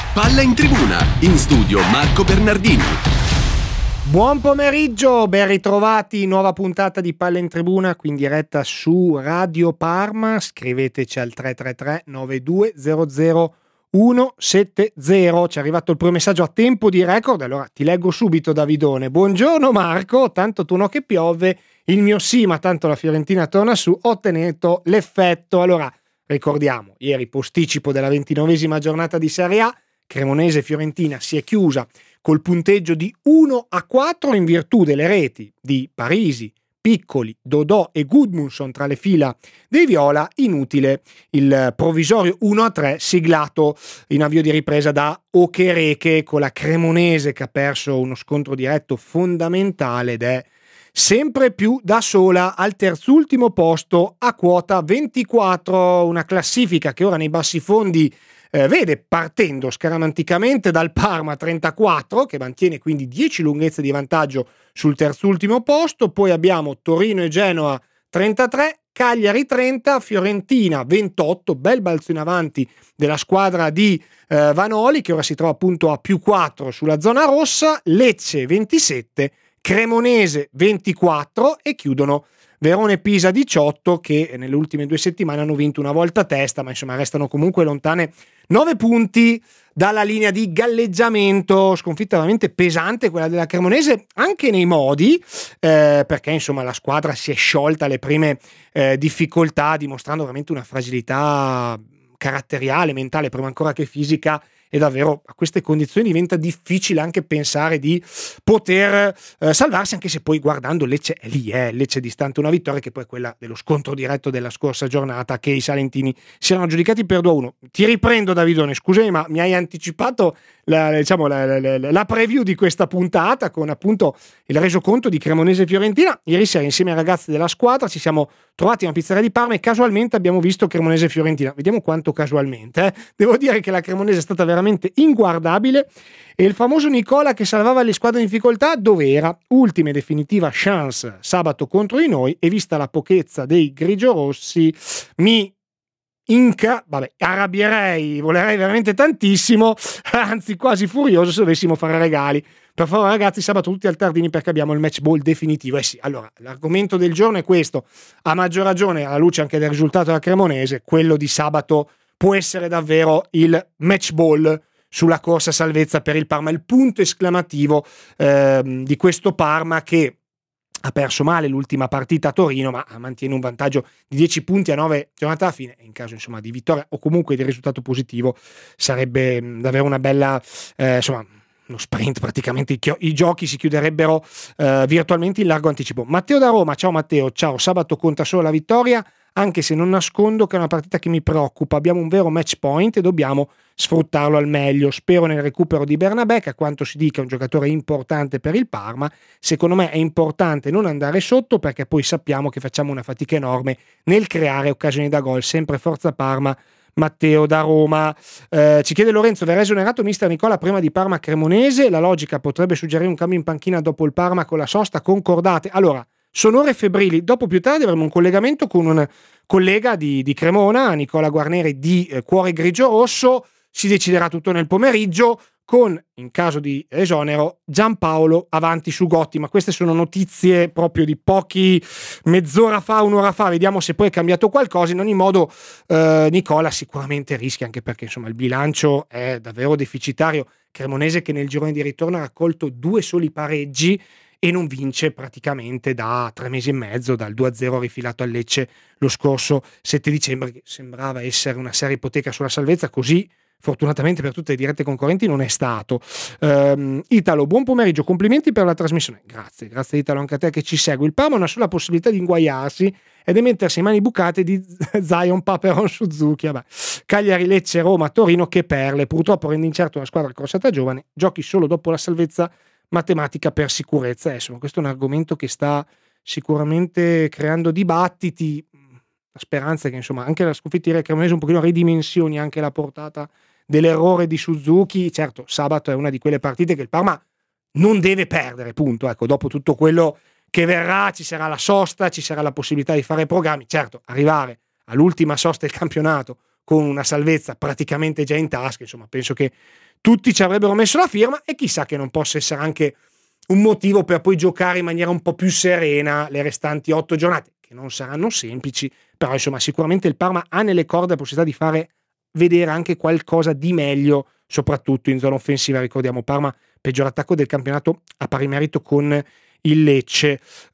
Palla in tribuna, in studio Marco Bernardini. Buon pomeriggio, ben ritrovati, nuova puntata di Palla in Tribuna qui in diretta su Radio Parma. Scriveteci al 333 9200 170. Ci è arrivato il primo messaggio a tempo di record, allora ti leggo subito. Davidone: buongiorno Marco, tanto tu no che piove, il mio sì, ma tanto la Fiorentina torna su, ho ottenuto l'effetto. Allora ricordiamo, ieri posticipo della 29esima giornata di Serie A, Cremonese-Fiorentina si è chiusa col punteggio di 1-4 in virtù delle reti di Parisi, Piccoli, Dodò e Gudmundsson tra le fila dei viola. Inutile il provvisorio 1-3 siglato in avvio di ripresa da Okereke, con la Cremonese che ha perso uno scontro diretto fondamentale ed è sempre più da sola al terzultimo posto a quota 24, una classifica che ora nei bassi fondi vede partendo scaramanticamente dal Parma 34, che mantiene quindi 10 lunghezze di vantaggio sul terzultimo posto. Poi abbiamo Torino e Genoa 33, Cagliari 30, Fiorentina 28, bel balzo in avanti della squadra di Vanoli, che ora si trova appunto a più 4 sulla zona rossa, Lecce 27, Cremonese 24 e chiudono Verona e Pisa 18, che nelle ultime 2 settimane hanno vinto una volta a testa, ma insomma restano comunque lontane 9 punti dalla linea di galleggiamento. Sconfitta veramente pesante quella della Cremonese, anche nei modi, perché insomma la squadra si è sciolta alle prime difficoltà, dimostrando veramente una fragilità caratteriale, mentale, prima ancora che fisica. E davvero a queste condizioni diventa difficile anche pensare di poter salvarsi, anche se poi guardando Lecce è lì, Lecce è distante una vittoria, che poi è quella dello scontro diretto della scorsa giornata, che i salentini si erano giudicati per 2-1. Ti riprendo, Davidone, scusami, ma mi hai anticipato la preview di questa puntata con appunto il resoconto di Cremonese e Fiorentina. Ieri sera insieme ai ragazzi della squadra ci siamo trovati a una pizzeria di Parma e casualmente abbiamo visto Cremonese e Fiorentina. Vediamo quanto casualmente, Devo dire che la Cremonese è stata veramente inguardabile e il famoso Nicola che salvava le squadre in difficoltà dove era? Ultima e definitiva chance sabato contro di noi, e vista la pochezza dei grigiorossi arrabbierei, volerei veramente tantissimo, anzi quasi furioso se dovessimo fare regali. Per favore ragazzi, sabato tutti al Tardini perché abbiamo il match ball definitivo. Sì, allora l'argomento del giorno è questo, a maggior ragione alla luce anche del risultato della Cremonese, quello di sabato può essere davvero il match ball sulla corsa salvezza per il Parma, il punto esclamativo di questo Parma che ha perso male l'ultima partita a Torino, ma mantiene un vantaggio di 10 punti a 9 giornate alla fine. In caso insomma di vittoria o comunque di risultato positivo sarebbe davvero una bella uno sprint, praticamente i giochi si chiuderebbero virtualmente in largo anticipo. Matteo da Roma: ciao Matteo, ciao, sabato conta solo la vittoria, anche se non nascondo che è una partita che mi preoccupa. Abbiamo un vero match point e dobbiamo sfruttarlo al meglio. Spero nel recupero di Bernabé, che a quanto si dica è un giocatore importante per il Parma. Secondo me è importante non andare sotto, perché poi sappiamo che facciamo una fatica enorme nel creare occasioni da gol. Sempre forza Parma. Matteo da Roma. Ci chiede Lorenzo: verrà esonerato mister Nicola prima di Parma Cremonese? La logica potrebbe suggerire un cambio in panchina dopo il Parma con la sosta. Concordate? Allora, sono ore febbrili. Dopo più tardi avremo un collegamento con un collega di Cremona, Nicola Guarneri di Cuore Grigio Rosso. Si deciderà tutto nel pomeriggio con, in caso di esonero, Giampaolo avanti su Gotti. Ma queste sono notizie proprio di mezz'ora fa, un'ora fa. Vediamo se poi è cambiato qualcosa. In ogni modo Nicola sicuramente rischia, anche perché insomma il bilancio è davvero deficitario. Cremonese che nel girone di ritorno ha raccolto 2 soli pareggi e non vince praticamente da 3 mesi e mezzo, dal 2-0 rifilato a Lecce lo scorso 7 dicembre, che sembrava essere una seria ipoteca sulla salvezza. Così fortunatamente per tutte le dirette concorrenti non è stato. Italo: buon pomeriggio, complimenti per la trasmissione. Grazie Italo, anche a te che ci segui. Il Parma ha una sola possibilità di inguaiarsi ed è mettersi in mani bucate di Zion, Paperon, Suzuki. Vabbè. Cagliari, Lecce, Roma, Torino, che perle. Purtroppo rende incerto una squadra corsata giovane, giochi solo dopo la salvezza matematica per sicurezza. Insomma, questo è un argomento che sta sicuramente creando dibattiti. La speranza è che insomma anche la sconfitta di Cremonese un pochino ridimensioni anche la portata dell'errore di Suzuki. Certo, sabato è una di quelle partite che il Parma non deve perdere, punto. Ecco, dopo tutto quello che verrà ci sarà la sosta, ci sarà la possibilità di fare programmi. Certo, arrivare all'ultima sosta del campionato con una salvezza praticamente già in tasca, insomma, penso che tutti ci avrebbero messo la firma, e chissà che non possa essere anche un motivo per poi giocare in maniera un po' più serena le restanti 8 giornate, che non saranno semplici, però insomma sicuramente il Parma ha nelle corde la possibilità di fare vedere anche qualcosa di meglio, soprattutto in zona offensiva. Ricordiamo, Parma peggior attacco del campionato a pari merito con il Lecce.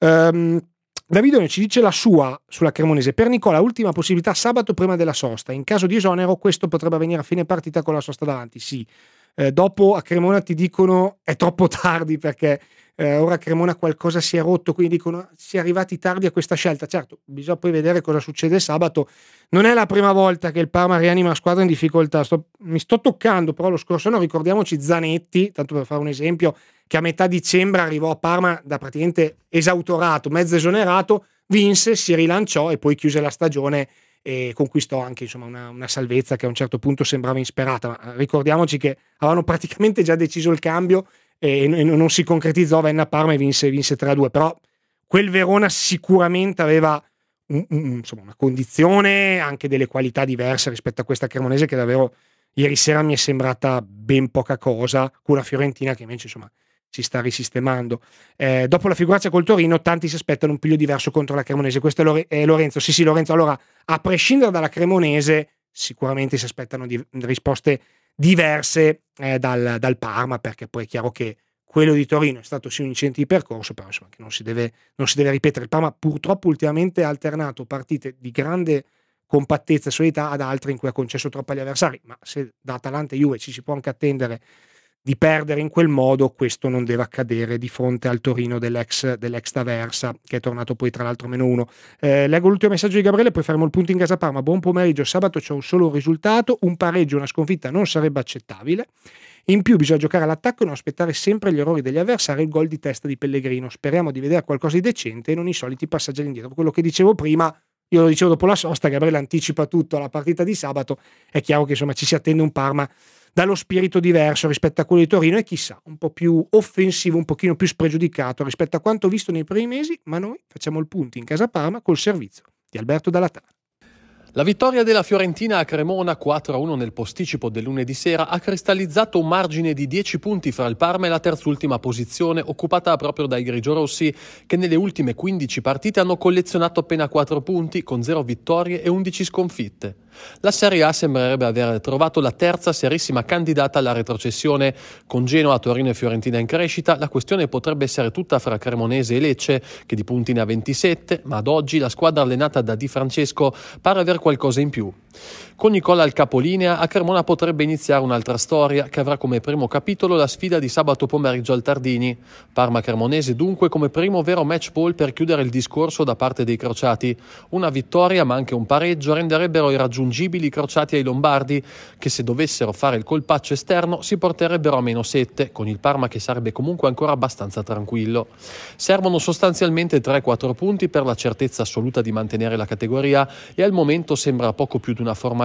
Davidone ci dice la sua sulla Cremonese: per Nicola ultima possibilità sabato prima della sosta, in caso di esonero questo potrebbe avvenire a fine partita con la sosta davanti. Sì, dopo a Cremona ti dicono è troppo tardi, perché ora a Cremona qualcosa si è rotto, quindi dicono si è arrivati tardi a questa scelta. Certo, bisogna poi vedere cosa succede sabato. Non è la prima volta che il Parma rianima una squadra in difficoltà. Mi sto toccando, però lo scorso anno ricordiamoci Zanetti, tanto per fare un esempio, che a metà dicembre arrivò a Parma da praticamente esautorato, mezzo esonerato, vinse, si rilanciò e poi chiuse la stagione e conquistò anche insomma una salvezza che a un certo punto sembrava insperata. Ma ricordiamoci che avevano praticamente già deciso il cambio e non si concretizzò, venne a Parma e vinse 3-2, però quel Verona sicuramente aveva insomma una condizione, anche delle qualità diverse rispetto a questa Cremonese, che davvero ieri sera mi è sembrata ben poca cosa, con una Fiorentina che invece insomma si sta risistemando. Dopo la figuraccia col Torino tanti si aspettano un piglio diverso contro la Cremonese. Questo è Lorenzo. Sì, Lorenzo, allora a prescindere dalla Cremonese sicuramente si aspettano risposte diverse dal Parma, perché poi è chiaro che quello di Torino è stato sì un incidente di percorso, però insomma che non si deve ripetere. Il Parma purtroppo ultimamente ha alternato partite di grande compattezza e solidità ad altre in cui ha concesso troppo agli avversari, ma se da Atalanta e Juve ci si può anche attendere di perdere in quel modo, questo non deve accadere di fronte al Torino dell'ex D'Aversa, che è tornato poi tra l'altro -1. Leggo l'ultimo messaggio di Gabriele, poi faremo il punto in casa Parma. Buon pomeriggio, sabato c'è un solo risultato, un pareggio, una sconfitta non sarebbe accettabile. In più bisogna giocare all'attacco e non aspettare sempre gli errori degli avversari e il gol di testa di Pellegrino. Speriamo di vedere qualcosa di decente e non i soliti passaggi all'indietro. Quello che dicevo prima, io lo dicevo dopo la sosta, Gabriele anticipa tutto alla partita di sabato. È chiaro che insomma ci si attende un Parma dallo spirito diverso rispetto a quello di Torino e chissà un po' più offensivo, un pochino più spregiudicato rispetto a quanto visto nei primi mesi, ma noi facciamo il punto in casa Parma col servizio di Alberto Dalla Tana. La vittoria della Fiorentina a Cremona 4-1 nel posticipo del lunedì sera ha cristallizzato un margine di 10 punti fra il Parma e la terzultima posizione, occupata proprio dai grigiorossi, che nelle ultime 15 partite hanno collezionato appena 4 punti, con 0 vittorie e 11 sconfitte. La Serie A sembrerebbe aver trovato la terza serissima candidata alla retrocessione. Con Genoa, Torino e Fiorentina in crescita, la questione potrebbe essere tutta fra Cremonese e Lecce, che di punti ne ha 27, ma ad oggi la squadra allenata da Di Francesco pare aver qualcosa in più. Con Nicola al capolinea, a Cremona potrebbe iniziare un'altra storia che avrà come primo capitolo la sfida di sabato pomeriggio al Tardini. Parma-Cremonese dunque come primo vero match ball per chiudere il discorso da parte dei crociati. Una vittoria ma anche un pareggio renderebbero irraggiungibili i crociati ai lombardi, che se dovessero fare il colpaccio esterno si porterebbero a -7, con il Parma che sarebbe comunque ancora abbastanza tranquillo. Servono sostanzialmente 3-4 punti per la certezza assoluta di mantenere la categoria e al momento sembra poco più di una formalità.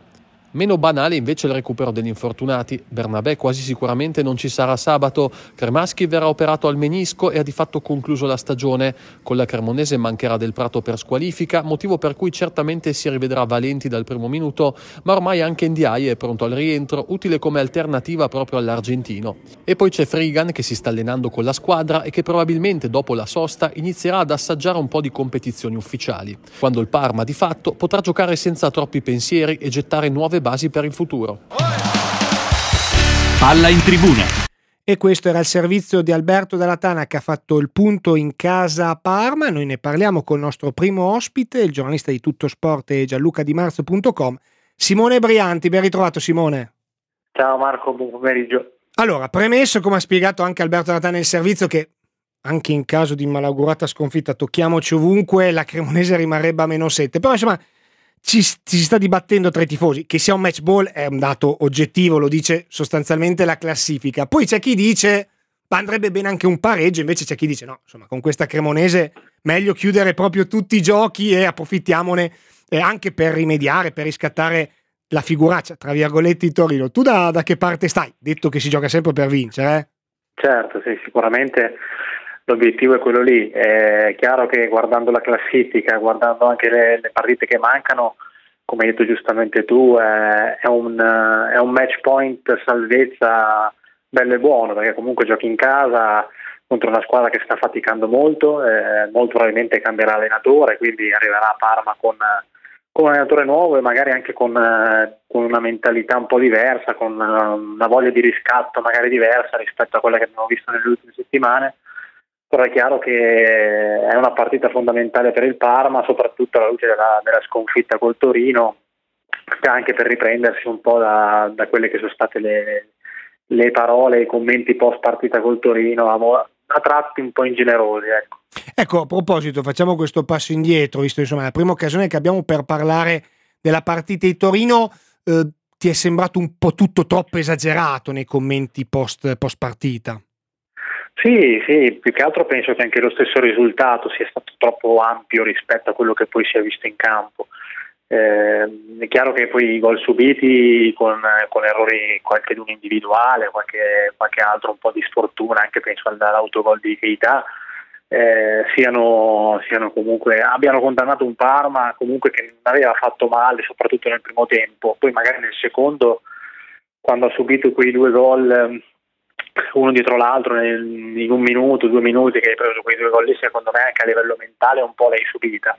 Meno banale invece il recupero degli infortunati. Bernabé quasi sicuramente non ci sarà sabato, Cremaschi verrà operato al menisco e ha di fatto concluso la stagione. Con la Cremonese mancherà Del Prato per squalifica, motivo per cui certamente si rivedrà Valenti dal primo minuto, ma ormai anche Ndiaye è pronto al rientro, utile come alternativa proprio all'argentino. E poi c'è Frigan che si sta allenando con la squadra e che probabilmente dopo la sosta inizierà ad assaggiare un po' di competizioni ufficiali, quando il Parma di fatto potrà giocare senza troppi pensieri e gettare nuove basi per il futuro. Palla in tribuna. E questo era il servizio di Alberto Dalla Tana, che ha fatto il punto in casa Parma. Noi ne parliamo col nostro primo ospite, il giornalista di Tuttosport e gianlucadimarzo.com, Simone Brianti. Ben ritrovato, Simone. Ciao Marco, buon pomeriggio. Allora, premesso, come ha spiegato anche Alberto Dalla Tana nel servizio, che anche in caso di malaugurata sconfitta, tocchiamoci ovunque, la Cremonese rimarrebbe a -7, però insomma ci si sta dibattendo tra i tifosi. Che sia un match ball è un dato oggettivo, lo dice sostanzialmente la classifica. Poi c'è chi dice andrebbe bene anche un pareggio, invece c'è chi dice no, insomma con questa Cremonese meglio chiudere proprio tutti i giochi e approfittiamone anche per rimediare, per riscattare la figuraccia tra virgolette di Torino. Tu da che parte stai? Detto che si gioca sempre per vincere, Certo, sì, sicuramente l'obiettivo è quello lì. È chiaro che guardando la classifica, guardando anche le partite che mancano, come hai detto giustamente tu, è un match point salvezza bello e buono, perché comunque giochi in casa contro una squadra che sta faticando molto, molto probabilmente cambierà allenatore, quindi arriverà a Parma con un allenatore nuovo e magari anche con una mentalità un po' diversa, con una voglia di riscatto magari diversa rispetto a quella che abbiamo visto nelle ultime settimane. Però è chiaro che è una partita fondamentale per il Parma, soprattutto alla luce della sconfitta col Torino, anche per riprendersi un po' da quelle che sono state le parole, i commenti post partita col Torino, a tratti un po' ingenerosi, ecco. Ecco, a proposito, facciamo questo passo indietro, visto insomma la prima occasione che abbiamo per parlare della partita di Torino. Ti è sembrato un po' tutto troppo esagerato nei commenti post partita? Sì, più che altro penso che anche lo stesso risultato sia stato troppo ampio rispetto a quello che poi si è visto in campo. È chiaro che poi i gol subiti con errori qualcheduno individuale, qualche altro un po' di sfortuna, anche penso all'autogol di Keita, siano comunque, abbiano condannato un Parma comunque che non aveva fatto male, soprattutto nel primo tempo. Poi magari nel secondo, quando ha subito quei 2 gol uno dietro l'altro in 1 minuto, 2 minuti, che hai preso quei 2 gol lì, secondo me anche a livello mentale un po' l'hai subita.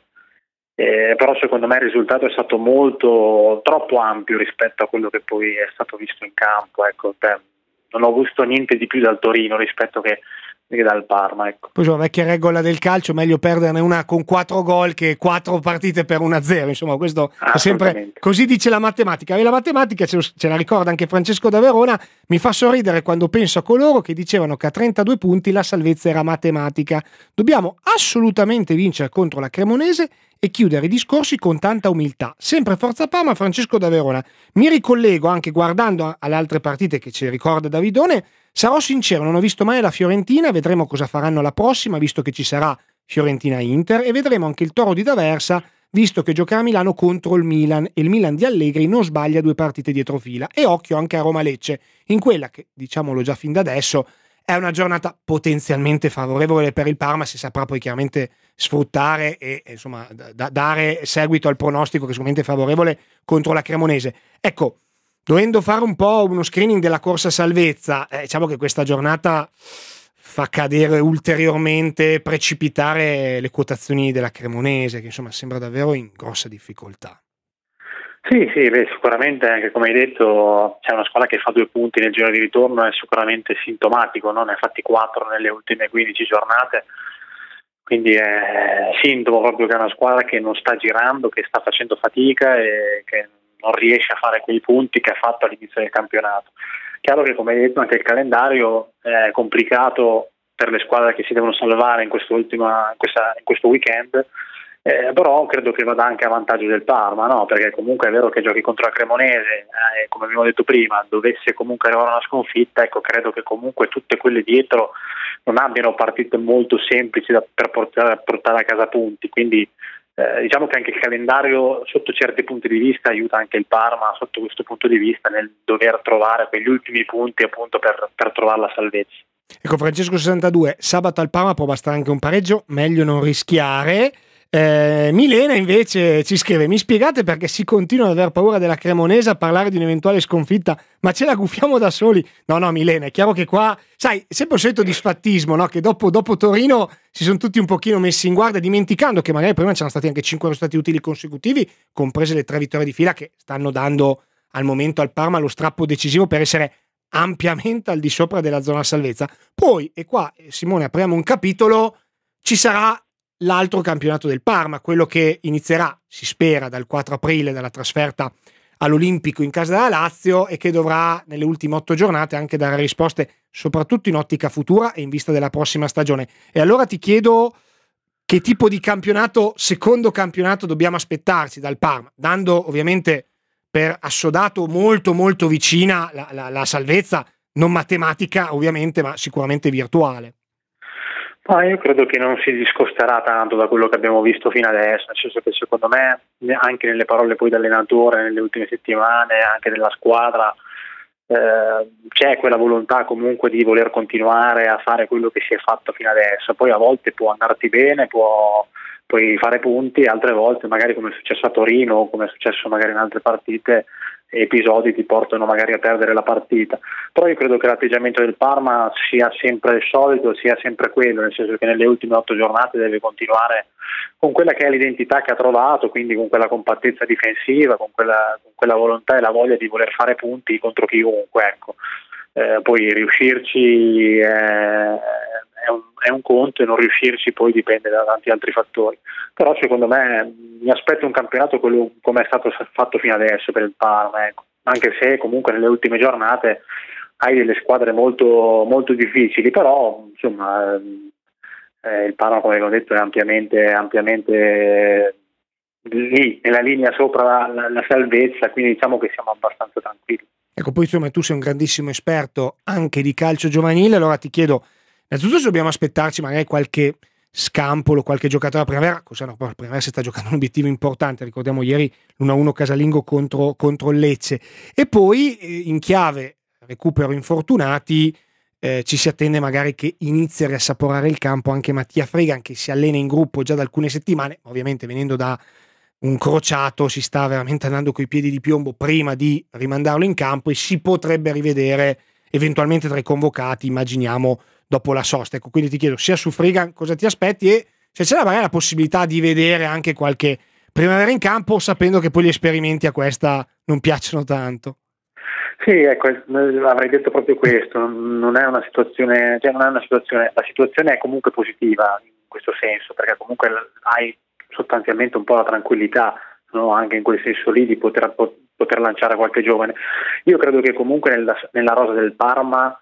Però secondo me il risultato è stato troppo ampio rispetto a quello che poi è stato visto in campo, ecco. Non ho visto niente di più dal Torino rispetto che dal Parma, ecco. Poi la vecchia regola del calcio, meglio perderne una con 4 gol che 4 partite per 1-0, insomma questo è sempre così, dice la matematica, e la matematica ce la ricorda anche Francesco da Verona. Mi fa sorridere quando penso a coloro che dicevano che a 32 punti la salvezza era matematica. Dobbiamo assolutamente vincere contro la Cremonese e chiudere i discorsi con tanta umiltà. Sempre Forza Parma, Francesco da Verona. Mi ricollego anche guardando alle altre partite che ci ricorda Davidone. Sarò sincero, non ho visto mai la Fiorentina, vedremo cosa faranno la prossima, visto che ci sarà Fiorentina-Inter, e vedremo anche il Toro di D'Aversa, visto che giocherà a Milano contro il Milan, e il Milan di Allegri non sbaglia 2 partite dietro fila. E occhio anche a Roma-Lecce, in quella che, diciamolo già fin da adesso, è una giornata potenzialmente favorevole per il Parma, si saprà poi chiaramente sfruttare e insomma dare seguito al pronostico che è sicuramente favorevole contro la Cremonese. Ecco, dovendo fare un po' uno screening della corsa salvezza, diciamo che questa giornata fa cadere ulteriormente, precipitare le quotazioni della Cremonese, che insomma sembra davvero in grossa difficoltà. Sì, sicuramente anche come hai detto c'è una squadra che fa 2 punti nel giro di ritorno, è sicuramente sintomatico, no? Ne ha fatti 4 nelle ultime 15 giornate, quindi è sintomo proprio che è una squadra che non sta girando, che sta facendo fatica e che non riesce a fare quei punti che ha fatto all'inizio del campionato. Chiaro che, come hai detto, anche il calendario è complicato per le squadre che si devono salvare in questo weekend, però credo che vada anche a vantaggio del Parma, no? Perché comunque è vero che giochi contro la Cremonese, come abbiamo detto prima, dovesse comunque arrivare una sconfitta, ecco, credo che comunque tutte quelle dietro non abbiano partite molto semplici per portare a casa punti, quindi diciamo che anche il calendario sotto certi punti di vista aiuta anche il Parma sotto questo punto di vista nel dover trovare quegli ultimi punti appunto per trovare la salvezza. Ecco, Francesco 62, sabato al Parma può bastare anche un pareggio, meglio non rischiare. Milena invece ci scrive: mi spiegate perché si continua ad aver paura della Cremonese, a parlare di un'eventuale sconfitta, ma ce la gufiamo da soli? No Milena, è chiaro che qua, sai, sempre il solito disfattismo, no? Che dopo Torino si sono tutti un pochino messi in guardia, dimenticando che magari prima c'erano stati anche 5 risultati utili consecutivi, comprese le 3 vittorie di fila che stanno dando al momento al Parma lo strappo decisivo per essere ampiamente al di sopra della zona salvezza. Poi, e qua Simone apriamo un capitolo, ci sarà l'altro campionato del Parma, quello che inizierà, si spera, dal 4 aprile dalla trasferta all'Olimpico in casa della Lazio e che dovrà nelle ultime 8 giornate anche dare risposte soprattutto in ottica futura e in vista della prossima stagione. E allora ti chiedo che tipo di secondo campionato dobbiamo aspettarci dal Parma, dando ovviamente per assodato molto molto vicina la salvezza, non matematica ovviamente, ma sicuramente virtuale. Io credo che non si discosterà tanto da quello che abbiamo visto fino adesso, nel senso che secondo me anche nelle parole poi dell'allenatore nelle ultime settimane, anche della squadra, c'è quella volontà comunque di voler continuare a fare quello che si è fatto fino adesso. Poi a volte può andarti bene, può puoi fare punti, altre volte magari, come è successo a Torino o come è successo magari in altre partite, episodi ti portano magari a perdere la partita. Però io credo che l'atteggiamento del Parma sia sempre il solito, sia sempre quello, nel senso che nelle ultime 8 giornate deve continuare con quella che è l'identità che ha trovato, quindi con quella compattezza difensiva, con quella volontà e la voglia di voler fare punti contro chiunque, ecco. Poi riuscirci è un conto, e non riuscirci poi dipende da tanti altri fattori. Però secondo me mi aspetto un campionato quello come è stato fatto fino adesso per il Parma, ecco. Anche se comunque nelle ultime giornate hai delle squadre molto, molto difficili, però insomma il Parma, come ho detto, è ampiamente lì nella linea sopra la salvezza, quindi diciamo che siamo abbastanza tranquilli. Ecco, poi insomma tu sei un grandissimo esperto anche di calcio giovanile, allora ti chiedo innanzitutto se dobbiamo aspettarci magari qualche scampolo, qualche giocatore a primavera, cosa no, la primavera si sta giocando un obiettivo importante, ricordiamo ieri l'1-1 casalingo contro il Lecce, e poi in chiave recupero infortunati ci si attende magari che inizi a riassaporare il campo anche Mattia Fregan, che si allena in gruppo già da alcune settimane, ovviamente venendo da un crociato si sta veramente andando coi piedi di piombo prima di rimandarlo in campo, e si potrebbe rivedere eventualmente tra i convocati, immaginiamo, dopo la sosta. Ecco, quindi ti chiedo sia su Fregan cosa ti aspetti, e se c'è magari la possibilità di vedere anche qualche primavera in campo, sapendo che poi gli esperimenti a questa non piacciono tanto. Sì, ecco, avrei detto proprio questo, non è una situazione, la situazione è comunque positiva in questo senso, perché comunque hai sostanzialmente un po' la tranquillità, no? Anche in quel senso lì di poter lanciare qualche giovane. Io credo che comunque nella rosa del Parma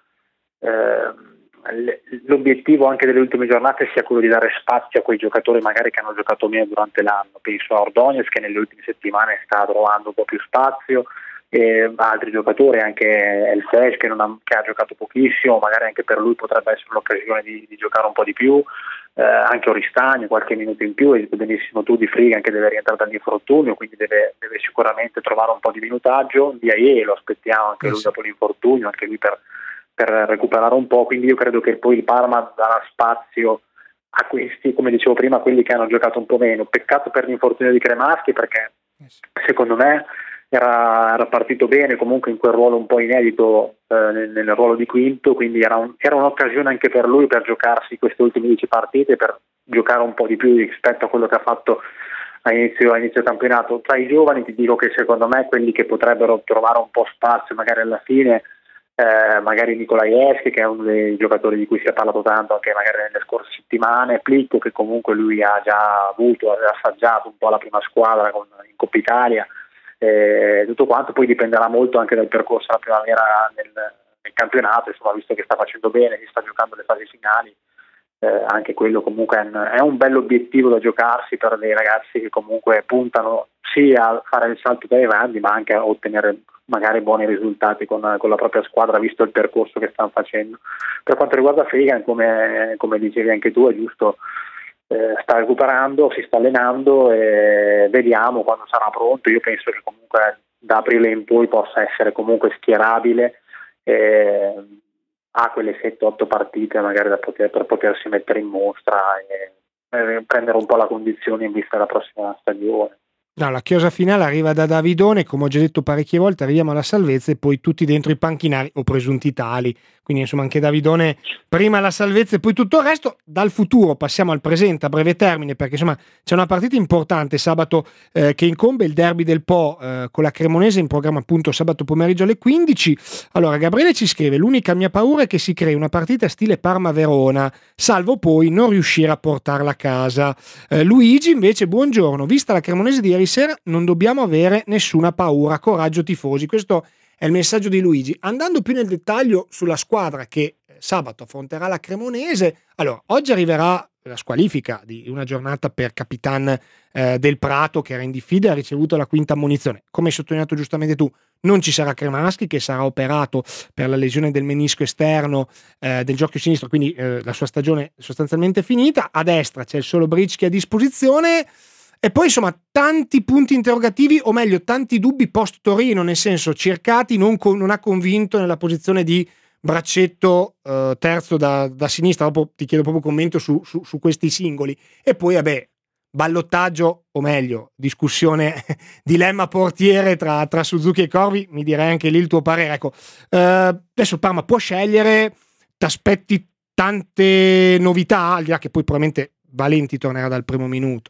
l'obiettivo anche delle ultime giornate sia quello di dare spazio a quei giocatori magari che hanno giocato meno durante l'anno. Penso a Ordóñez, che nelle ultime settimane sta trovando un po' più spazio, e altri giocatori, anche El Fesh che ha giocato pochissimo, magari anche per lui potrebbe essere l'occasione di giocare un po' di più, anche Oristagno qualche minuto in più, e benissimo tu di Fregan che deve rientrare dall'infortunio, quindi deve sicuramente trovare un po' di minutaggio. Diaye lo aspettiamo anche lui dopo l'infortunio, anche lui per recuperare un po', quindi io credo che poi il Parma darà spazio a questi, come dicevo prima, quelli che hanno giocato un po' meno. Peccato per l'infortunio di Cremaschi, perché secondo me era partito bene comunque in quel ruolo un po' inedito, nel ruolo di quinto, quindi era un'occasione anche per lui per giocarsi queste ultime 10 partite, per giocare un po' di più rispetto a quello che ha fatto a inizio campionato. Tra i giovani ti dico che secondo me quelli che potrebbero trovare un po' spazio magari alla fine, magari Nikolajewski, che è uno dei giocatori di cui si è parlato tanto anche magari nelle scorse settimane, Plicco, che comunque lui ha già assaggiato un po' la prima squadra in Coppa Italia, tutto quanto. Poi dipenderà molto anche dal percorso alla primavera nel campionato, insomma, visto che sta facendo bene, che sta giocando le fasi finali, anche quello comunque è un bello obiettivo da giocarsi per dei ragazzi che comunque puntano sia a fare il salto dai grandi, ma anche a ottenere magari buoni risultati con la propria squadra, visto il percorso che stanno facendo. Per quanto riguarda Fregan, come dicevi anche tu, è giusto, sta recuperando, si sta allenando, e vediamo quando sarà pronto. Io penso che comunque da aprile in poi possa essere comunque schierabile, ha quelle 7-8 partite magari per potersi mettere in mostra e prendere un po' la condizione in vista della prossima stagione. No, la chiosa finale arriva da Davidone, come ho già detto parecchie volte, arriviamo alla salvezza e poi tutti dentro i panchinari o presunti tali, quindi insomma anche Davidone prima la salvezza e poi tutto il resto. Dal futuro passiamo al presente a breve termine, perché insomma c'è una partita importante sabato che incombe, il derby del Po con la Cremonese, in programma appunto sabato pomeriggio alle 15. Allora Gabriele ci scrive: l'unica mia paura è che si crei una partita stile Parma-Verona, salvo poi non riuscire a portarla a casa. Luigi invece: buongiorno, vista la Cremonese di ieri sera non dobbiamo avere nessuna paura, coraggio tifosi. Questo è il messaggio di Luigi. Andando più nel dettaglio sulla squadra che sabato affronterà la Cremonese, allora oggi arriverà la squalifica di una giornata per Capitan del Prato, che era in diffida e ha ricevuto la quinta ammonizione. Come hai sottolineato giustamente tu, non ci sarà Cremaschi, che sarà operato per la lesione del menisco esterno del ginocchio sinistro, quindi la sua stagione è sostanzialmente finita. A destra c'è il solo Bricchi a disposizione. E poi insomma tanti punti interrogativi, o meglio tanti dubbi post Torino, nel senso Cercati non ha convinto nella posizione di braccetto terzo da sinistra. Dopo ti chiedo proprio commento su questi singoli. E poi vabbè, ballottaggio, o meglio, discussione, dilemma portiere tra Suzuki e Corvi, mi direi anche lì il tuo parere. Ecco, adesso Parma può scegliere, ti aspetti tante novità, al di là che poi probabilmente Valenti tornerà dal primo minuto.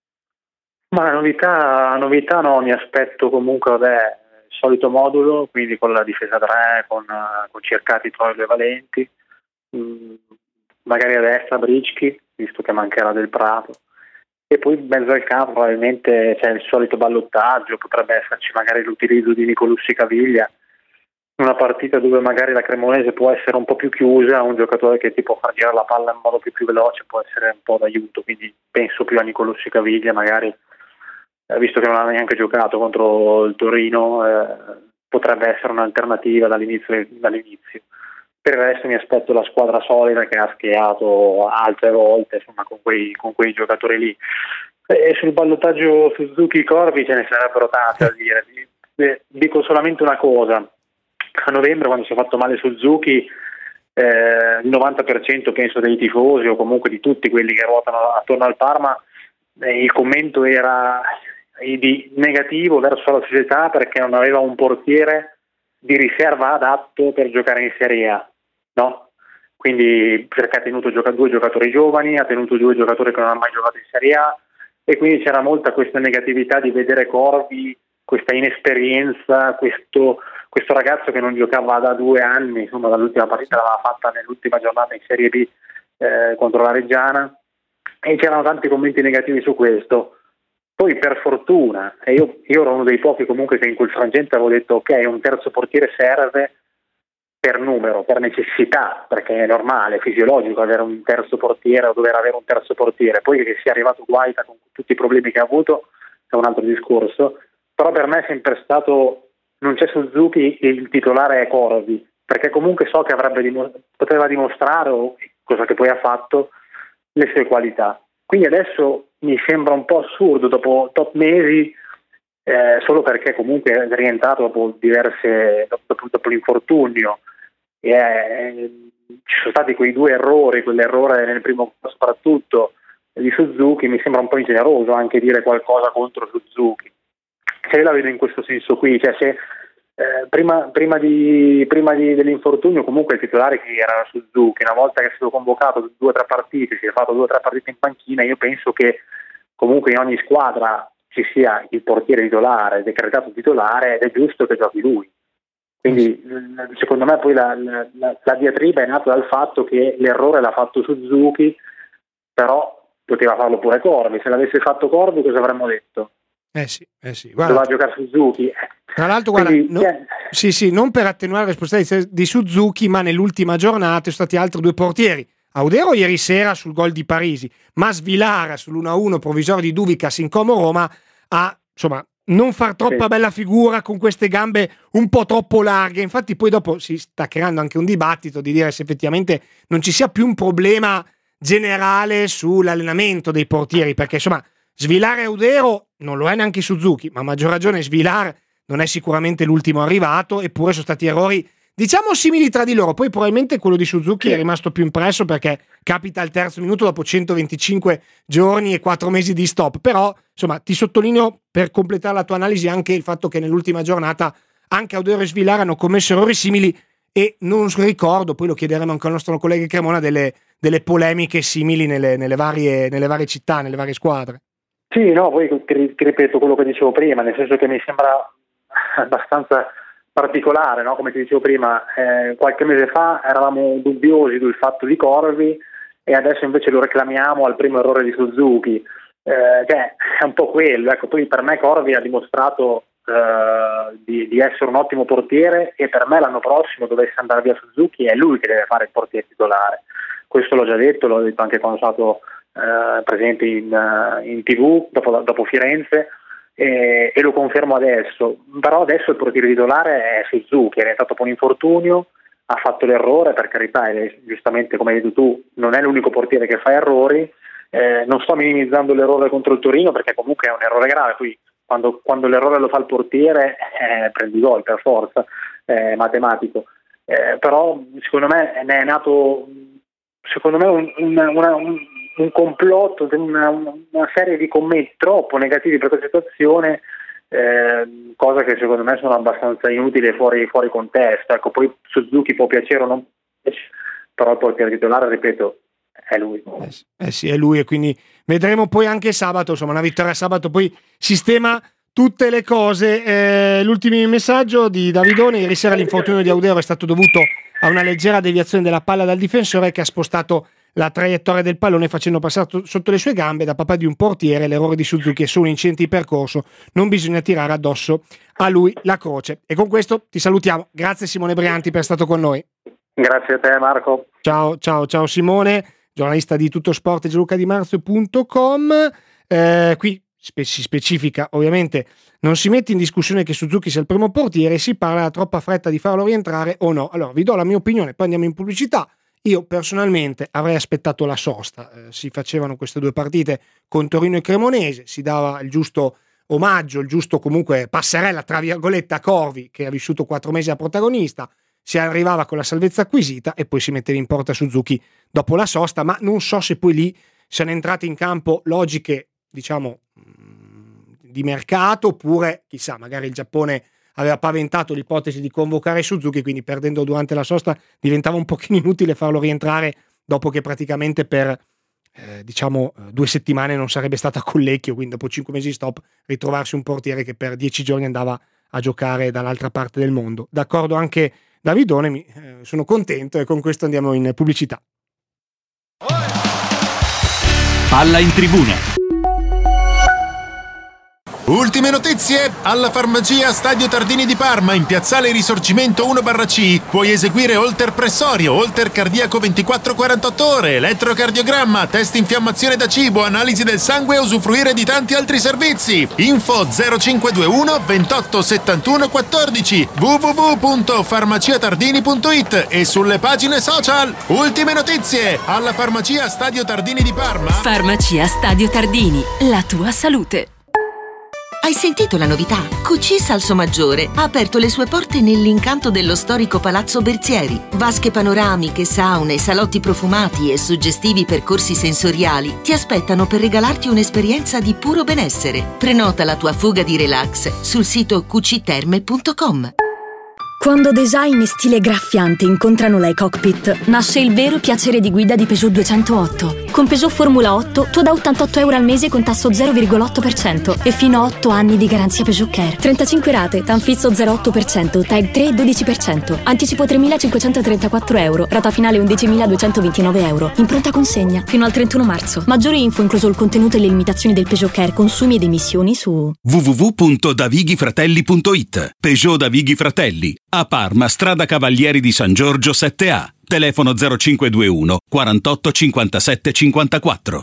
Ma novità no, mi aspetto comunque il solito modulo, quindi con la difesa 3, con Cercati, Troilo e Valenti, magari a destra Bricchi, visto che mancherà Del Prato, e poi in mezzo al campo probabilmente c'è il solito ballottaggio, potrebbe esserci magari l'utilizzo di Nicolussi Caviglia, una partita dove magari la Cremonese può essere un po' più chiusa, un giocatore che ti può far girare la palla in modo più veloce può essere un po' d'aiuto, quindi penso più a Nicolussi Caviglia, magari visto che non ha neanche giocato contro il Torino, potrebbe essere un'alternativa dall'inizio. Per il resto mi aspetto la squadra solida che ha schierato altre volte, insomma, con quei giocatori lì. E sul ballottaggio Suzuki-Corvi ce ne sarebbero tante a dire. Dico solamente una cosa: a novembre, quando si è fatto male Suzuki, il 90% penso dei tifosi o comunque di tutti quelli che ruotano attorno al Parma, il commento era di negativo verso la società perché non aveva un portiere di riserva adatto per giocare in Serie A, no? Quindi perché ha tenuto due giocatori giovani, ha tenuto 2 giocatori che non hanno mai giocato in Serie A, e quindi c'era molta questa negatività di vedere Corvi, questa inesperienza, questo ragazzo che non giocava da 2 anni, insomma dall'ultima partita l'aveva fatta nell'ultima giornata in Serie B contro la Reggiana, e c'erano tanti commenti negativi su questo. Poi per fortuna, e io ero uno dei pochi comunque che in quel frangente avevo detto ok, un terzo portiere serve per numero, per necessità, perché è normale, è fisiologico avere un terzo portiere o dover avere un terzo portiere. Poi che sia arrivato Guaita con tutti i problemi che ha avuto è un altro discorso, però per me è sempre stato, non c'è Suzuki, il titolare è Corvi, perché comunque so che poteva dimostrare, cosa che poi ha fatto, le sue qualità. Quindi adesso mi sembra un po' assurdo dopo tot mesi, solo perché comunque è rientrato dopo l'infortunio, ci sono stati quei 2 errori, quell'errore nel primo soprattutto di Suzuki. Mi sembra un po' ingeneroso anche dire qualcosa contro Suzuki, se la vedo in questo senso qui, cioè se prima dell'infortunio comunque il titolare che era Suzuki, una volta che è stato convocato 2 o 3 partite, si è fatto 2 o 3 partite in panchina, io penso che comunque in ogni squadra ci sia il portiere titolare, decretato titolare, ed è giusto che giochi lui. Quindi secondo me poi la diatriba è nata dal fatto che l'errore l'ha fatto Suzuki, però poteva farlo pure Corvi. Se l'avesse fatto Corvi cosa avremmo detto? Sì. Guarda, doveva giocare Suzuki. Tra l'altro, quindi, non per attenuare le responsabilità di Suzuki, ma nell'ultima giornata sono stati altri 2 portieri. Audero ieri sera sul gol di Parisi, ma Svilara sull'1-1 provvisorio di Duvicas in Como Roma a, insomma, non far troppa bella figura con queste gambe un po' troppo larghe. Infatti poi dopo si sta creando anche un dibattito di dire se effettivamente non ci sia più un problema generale sull'allenamento dei portieri, perché insomma Svilar e Audero non lo è neanche Suzuki, ma a maggior ragione Svilar non è sicuramente l'ultimo arrivato, eppure sono stati errori diciamo simili tra di loro. Poi probabilmente quello di Suzuki è rimasto più impresso perché capita al terzo minuto dopo 125 giorni e 4 mesi di stop. Però insomma ti sottolineo, per completare la tua analisi, anche il fatto che nell'ultima giornata anche Audero e Svilar hanno commesso errori simili, e non ricordo, poi lo chiederemo anche al nostro collega Cremona, delle polemiche simili nelle varie città, nelle varie squadre. Sì, no, poi ti ripeto quello che dicevo prima, nel senso che mi sembra abbastanza particolare, no? Come ti dicevo prima, qualche mese fa eravamo dubbiosi del fatto di Corvi e adesso invece lo reclamiamo al primo errore di Suzuki, che è un po' quello. Ecco, poi per me Corvi ha dimostrato di essere un ottimo portiere, e per me l'anno prossimo dovesse andare via Suzuki è lui che deve fare il portiere titolare. Questo l'ho detto anche quando sono stato presente in TV dopo Firenze, e lo confermo adesso. Però adesso il portiere titolare è Suzuki, è entrato con infortunio, ha fatto l'errore, per carità, e giustamente come hai detto tu non è l'unico portiere che fa errori. Non sto minimizzando l'errore contro il Torino perché comunque è un errore grave, poi quando l'errore lo fa il portiere prendi gol per forza, matematico, però secondo me ne è nato un complotto, una serie di commenti troppo negativi per questa situazione, cosa che secondo me sono abbastanza inutili e fuori contesto. Ecco, poi Suzuki può piacere o non piacere, però il portiere titolare, ripeto, è lui. Sì, è lui, e quindi vedremo poi anche sabato, insomma, una vittoria sabato poi sistema tutte le cose. L'ultimo messaggio di Davidone: ieri sera l'infortunio di Audero è stato dovuto a una leggera deviazione della palla dal difensore che ha spostato la traiettoria del pallone facendo passare sotto le sue gambe. Da papà di un portiere l'errore di Suzuki è solo un incidente di percorso, non bisogna tirare addosso a lui la croce. E con questo ti salutiamo, grazie Simone Brianti per essere stato con noi. Grazie a te Marco. Ciao Simone, giornalista di Tuttosport e gianlucadimarzio.com. Qui si specifica, ovviamente non si mette in discussione che Suzuki sia il primo portiere, si parla della troppa fretta di farlo rientrare o no. Allora vi do la mia opinione, poi andiamo in pubblicità. Io personalmente avrei aspettato la sosta, si facevano queste due partite con Torino e Cremonese, si dava il giusto omaggio, il giusto comunque passerella tra virgolette a Corvi, che ha vissuto 4 mesi da protagonista, si arrivava con la salvezza acquisita e poi si metteva in porta Suzuki dopo la sosta. Ma non so se poi lì siano entrate in campo logiche, diciamo, di mercato, oppure chissà, magari il Giappone aveva paventato l'ipotesi di convocare Suzuki, quindi perdendo durante la sosta diventava un pochino inutile farlo rientrare dopo che praticamente per 2 settimane non sarebbe stata a Collecchio, quindi dopo 5 mesi di stop ritrovarsi un portiere che per 10 giorni andava a giocare dall'altra parte del mondo. D'accordo anche Davidone, sono contento, e con questo andiamo in pubblicità. Palla in tribuna. Ultime notizie! Alla farmacia Stadio Tardini di Parma, in piazzale Risorgimento 1/C, puoi eseguire holter pressorio, holter cardiaco 24-48 ore, elettrocardiogramma, test infiammazione da cibo, analisi del sangue e usufruire di tanti altri servizi. Info 0521 28 71 14 www.farmaciatardini.it e sulle pagine social. Ultime notizie! Alla farmacia Stadio Tardini di Parma. Farmacia Stadio Tardini, la tua salute. Hai sentito la novità? QC Salsomaggiore ha aperto le sue porte nell'incanto dello storico Palazzo Berzieri. Vasche panoramiche, saune, salotti profumati e suggestivi percorsi sensoriali ti aspettano per regalarti un'esperienza di puro benessere. Prenota la tua fuga di relax sul sito qcterme.com. Quando design e stile graffiante incontrano la e-cockpit, nasce il vero piacere di guida di Peugeot 208. Con Peugeot Formula 8, tu da 88 euro al mese con tasso 0,8% e fino a 8 anni di garanzia Peugeot Care. 35 rate, Tanfizzo 0,8%, TAG 3 12%. Anticipo 3.534 euro, rata finale 11.229 euro. In pronta consegna, fino al 31 marzo. Maggiori info, incluso il contenuto e le limitazioni del Peugeot Care, consumi ed emissioni su www.davighifratelli.it. Peugeot Davighi Fratelli, a Parma, strada Cavalieri di San Giorgio 7A, telefono 0521 48 57 54.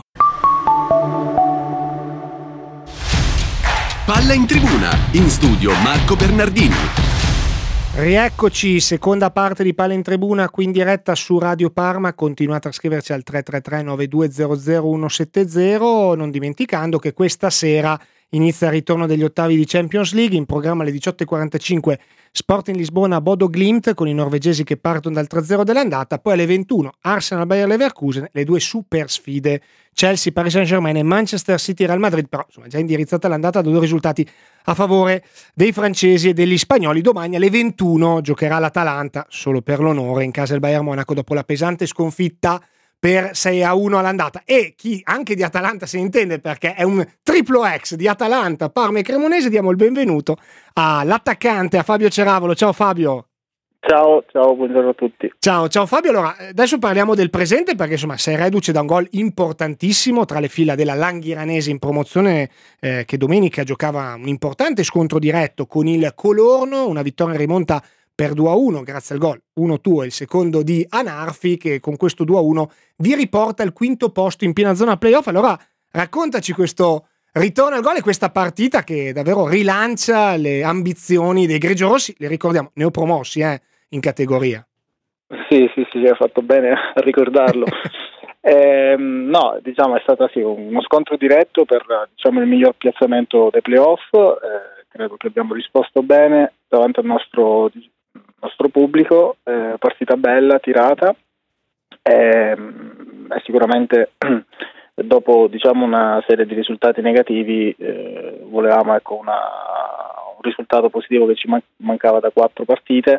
Palla in tribuna, in studio Marco Bernardini. Rieccoci, seconda parte di Palla in Tribuna qui in diretta su Radio Parma. Continuate a scriverci al 333 9200 170, non dimenticando che questa sera inizia il ritorno degli ottavi di Champions League. In programma alle 18.45 Sporting Lisbona Bodo Glimt con i norvegesi che partono dal 3-0 dell'andata, poi alle 21 Arsenal Bayer Leverkusen, le due super sfide Chelsea Paris Saint-Germain e Manchester City Real Madrid, però insomma già indirizzata l'andata da 2 risultati a favore dei francesi e degli spagnoli. Domani alle 21 giocherà l'Atalanta solo per l'onore in casa del Bayern Monaco dopo la pesante sconfitta per 6-1 all'andata, e chi anche di Atalanta se ne intende perché è un triplo X di Atalanta, Parma e Cremonese. Diamo il benvenuto all'attaccante, a Fabio Ceravolo. Ciao Fabio. Ciao, buongiorno a tutti. Ciao Fabio. Allora, adesso parliamo del presente perché insomma sei reduce da un gol importantissimo tra le fila della Langhiranese in promozione, che domenica giocava un importante scontro diretto con il Colorno, una vittoria in rimonta per 2-1 grazie al gol, uno tuo e il secondo di Anarfi, che con questo 2-1 vi riporta al quinto posto in piena zona playoff. Allora raccontaci questo ritorno al gol e questa partita che davvero rilancia le ambizioni dei grigiorossi, le ricordiamo neopromossi in categoria. Sì, hai fatto bene a ricordarlo. No, diciamo è stato uno scontro diretto per il miglior piazzamento dei playoff. Credo che abbiamo risposto bene davanti al nostro pubblico, partita bella, tirata, sicuramente dopo diciamo una serie di risultati negativi volevamo un risultato positivo che ci mancava da 4 partite.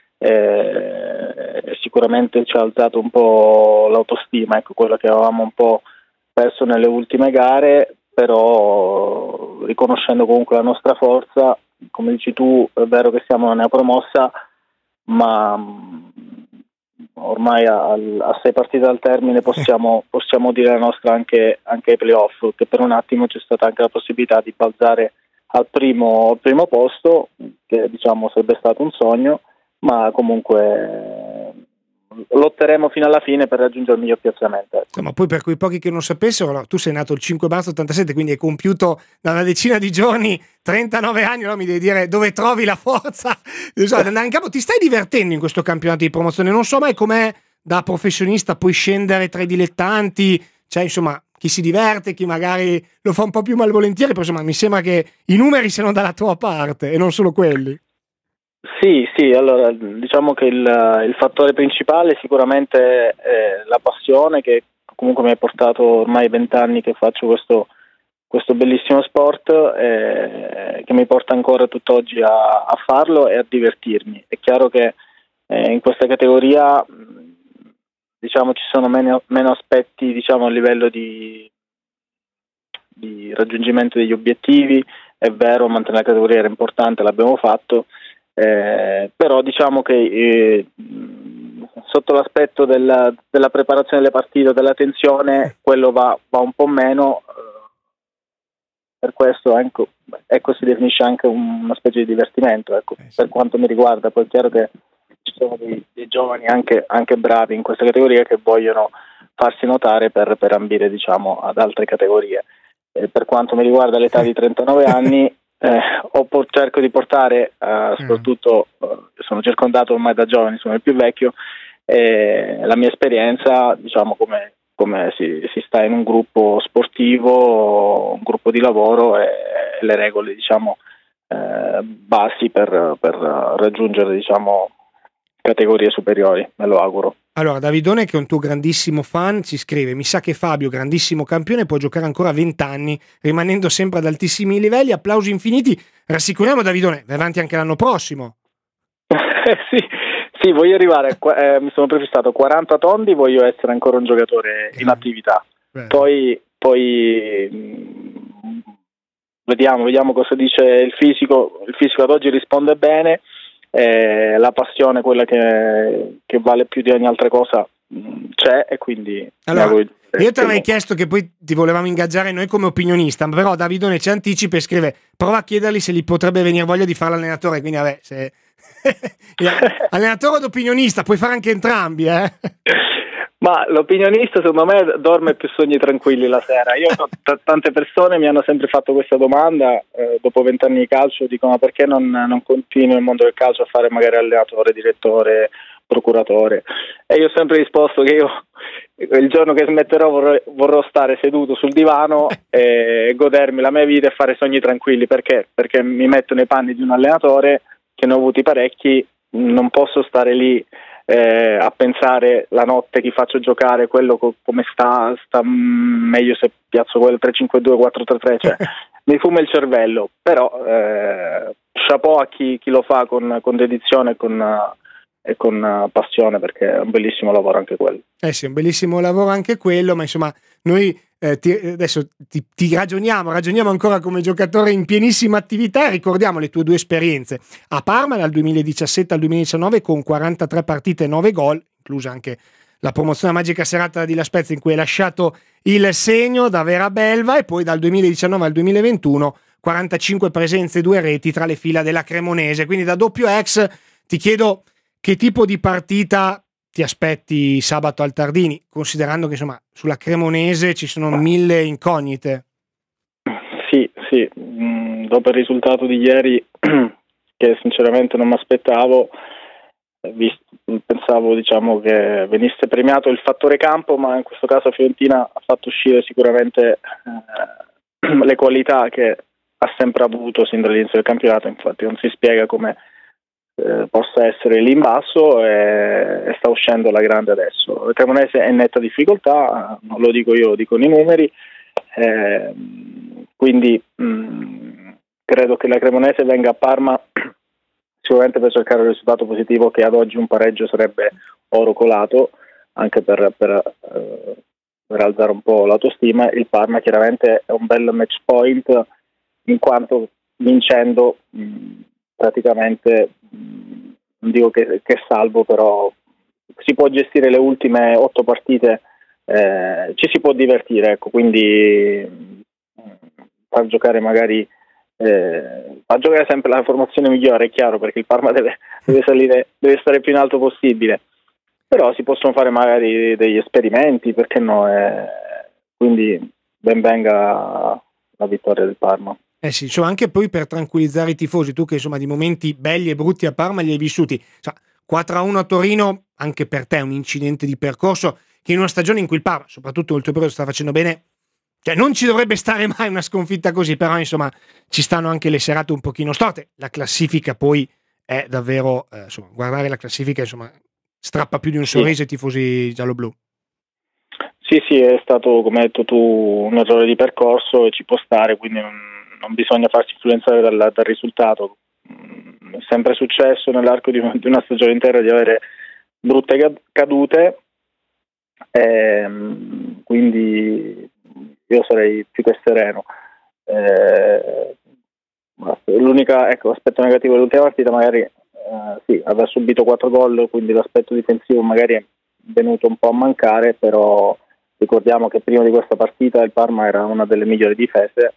Sicuramente ci ha alzato un po' l'autostima, quello che avevamo un po' perso nelle ultime gare, però riconoscendo comunque la nostra forza, come dici tu, è vero che siamo nella promossa, ma ormai a 6 partite dal termine possiamo dire la nostra anche ai playoff, che per un attimo c'è stata anche la possibilità di balzare al primo posto, che diciamo sarebbe stato un sogno, ma comunque lotteremo fino alla fine per raggiungere il miglior piazzamento. Ma poi per quei pochi che non sapessero, tu sei nato il 5 marzo 87, quindi hai compiuto da una decina di giorni 39 anni, no? Mi devi dire dove trovi la forza di andare in campo. Ti stai divertendo in questo campionato di promozione? Non so mai com'è da professionista poi scendere tra i dilettanti, cioè insomma chi si diverte, chi magari lo fa un po' più malvolentieri, però insomma mi sembra che i numeri siano dalla tua parte e non solo quelli. Sì, allora diciamo che il fattore principale sicuramente è la passione, che comunque mi ha portato ormai 20 anni che faccio questo bellissimo sport, che mi porta ancora tutt'oggi a farlo e a divertirmi. È chiaro che in questa categoria diciamo ci sono meno aspetti diciamo a livello di raggiungimento degli obiettivi. È vero, mantenere la categoria era importante, l'abbiamo fatto. Però diciamo che sotto l'aspetto della preparazione delle partite, della tensione, quello va un po' meno, per questo ecco si definisce anche una specie di divertimento, per quanto mi riguarda. Poi è chiaro che ci sono dei giovani anche bravi in questa categoria che vogliono farsi notare per ambire diciamo ad altre categorie. Per quanto mi riguarda l'età di 39 anni cerco di portare soprattutto sono circondato ormai da giovani, sono il più vecchio, la mia esperienza diciamo come si sta in un gruppo sportivo, un gruppo di lavoro, e le regole diciamo basi per raggiungere diciamo categorie superiori, me lo auguro. Allora, Davidone, che è un tuo grandissimo fan, ci scrive: mi sa che Fabio, grandissimo campione, può giocare ancora 20 anni, rimanendo sempre ad altissimi livelli. Applausi infiniti. Rassicuriamo Davidone, vai avanti anche l'anno prossimo. Sì, voglio arrivare, mi sono prefissato 40 tondi, voglio essere ancora un giocatore in attività. Poi vediamo cosa dice il fisico ad oggi risponde bene. La passione, quella che vale più di ogni altra cosa, c'è, e quindi allora, io ti avrei chiesto, che poi ti volevamo ingaggiare noi come opinionista, però Davidone ci anticipa e scrive: prova a chiedergli se gli potrebbe venire voglia di fare l'allenatore. Quindi vabbè, se allenatore ed opinionista puoi fare anche entrambi, Ma l'opinionista secondo me dorme più sogni tranquilli la sera. Tante persone mi hanno sempre fatto questa domanda, dopo 20 anni di calcio dicono: ma perché non continui nel mondo del calcio a fare magari allenatore, direttore, procuratore? E io ho sempre risposto che io il giorno che smetterò vorrò stare seduto sul divano e godermi la mia vita e fare sogni tranquilli. Perché mi metto nei panni di un allenatore, che ne ho avuti parecchi, non posso stare lì a pensare la notte chi faccio giocare, quello come sta meglio se piazzo quello 3-5-2, 4-3-3, cioè mi fuma il cervello. Però chapeau a chi lo fa con dedizione e con passione, perché è un bellissimo lavoro anche quello. Sì, è un bellissimo lavoro anche quello, ma insomma noi adesso ti ragioniamo ancora come giocatore in pienissima attività. Ricordiamo le tue 2 esperienze a Parma dal 2017 al 2019 con 43 partite e 9 gol, inclusa anche la promozione Magica Serata di La Spezia, in cui hai lasciato il segno da vera belva, e poi dal 2019 al 2021 45 presenze e 2 reti tra le fila della Cremonese. Quindi da doppio ex ti chiedo che tipo di partita ti aspetti sabato al Tardini, considerando che insomma sulla Cremonese ci sono 1000 incognite. Sì, dopo il risultato di ieri, che sinceramente non mi aspettavo, pensavo diciamo che venisse premiato il fattore campo, ma in questo caso Fiorentina ha fatto uscire sicuramente le qualità che ha sempre avuto sin dall'inizio del campionato. Infatti non si spiega come possa essere lì in basso, e sta uscendo alla grande adesso. Il Cremonese è in netta difficoltà, non lo dico io, lo dicono i numeri, quindi credo che la Cremonese venga a Parma sicuramente per cercare un risultato positivo, che ad oggi un pareggio sarebbe oro colato, anche per alzare un po' l'autostima. Il Parma chiaramente è un bel match point, in quanto vincendo praticamente, non dico che è salvo, però si può gestire le ultime 8 partite, ci si può divertire, ecco, quindi far giocare magari far giocare sempre la formazione migliore, è chiaro, perché il Parma deve salire, deve stare più in alto possibile, però si possono fare magari degli esperimenti, perché no, quindi ben venga la vittoria del Parma. Sì, insomma, anche poi per tranquillizzare i tifosi, tu che insomma di momenti belli e brutti a Parma li hai vissuti, 4-1 a Torino, anche per te è un incidente di percorso che in una stagione in cui il Parma, soprattutto nel tuo periodo, sta facendo bene, cioè non ci dovrebbe stare mai una sconfitta così, però insomma ci stanno anche le serate un pochino storte. La classifica poi è davvero, insomma, guardare la classifica insomma strappa più di un sorriso ai tifosi giallo-blu. Sì, è stato, come hai detto tu, un errore di percorso e ci può stare, quindi non bisogna farsi influenzare dal risultato. È sempre successo nell'arco di una stagione intera di avere brutte cadute, quindi io sarei più che sereno. L'unico aspetto negativo dell'ultima partita magari aver subito 4 gol, quindi l'aspetto difensivo magari è venuto un po' a mancare, però ricordiamo che prima di questa partita il Parma era una delle migliori difese,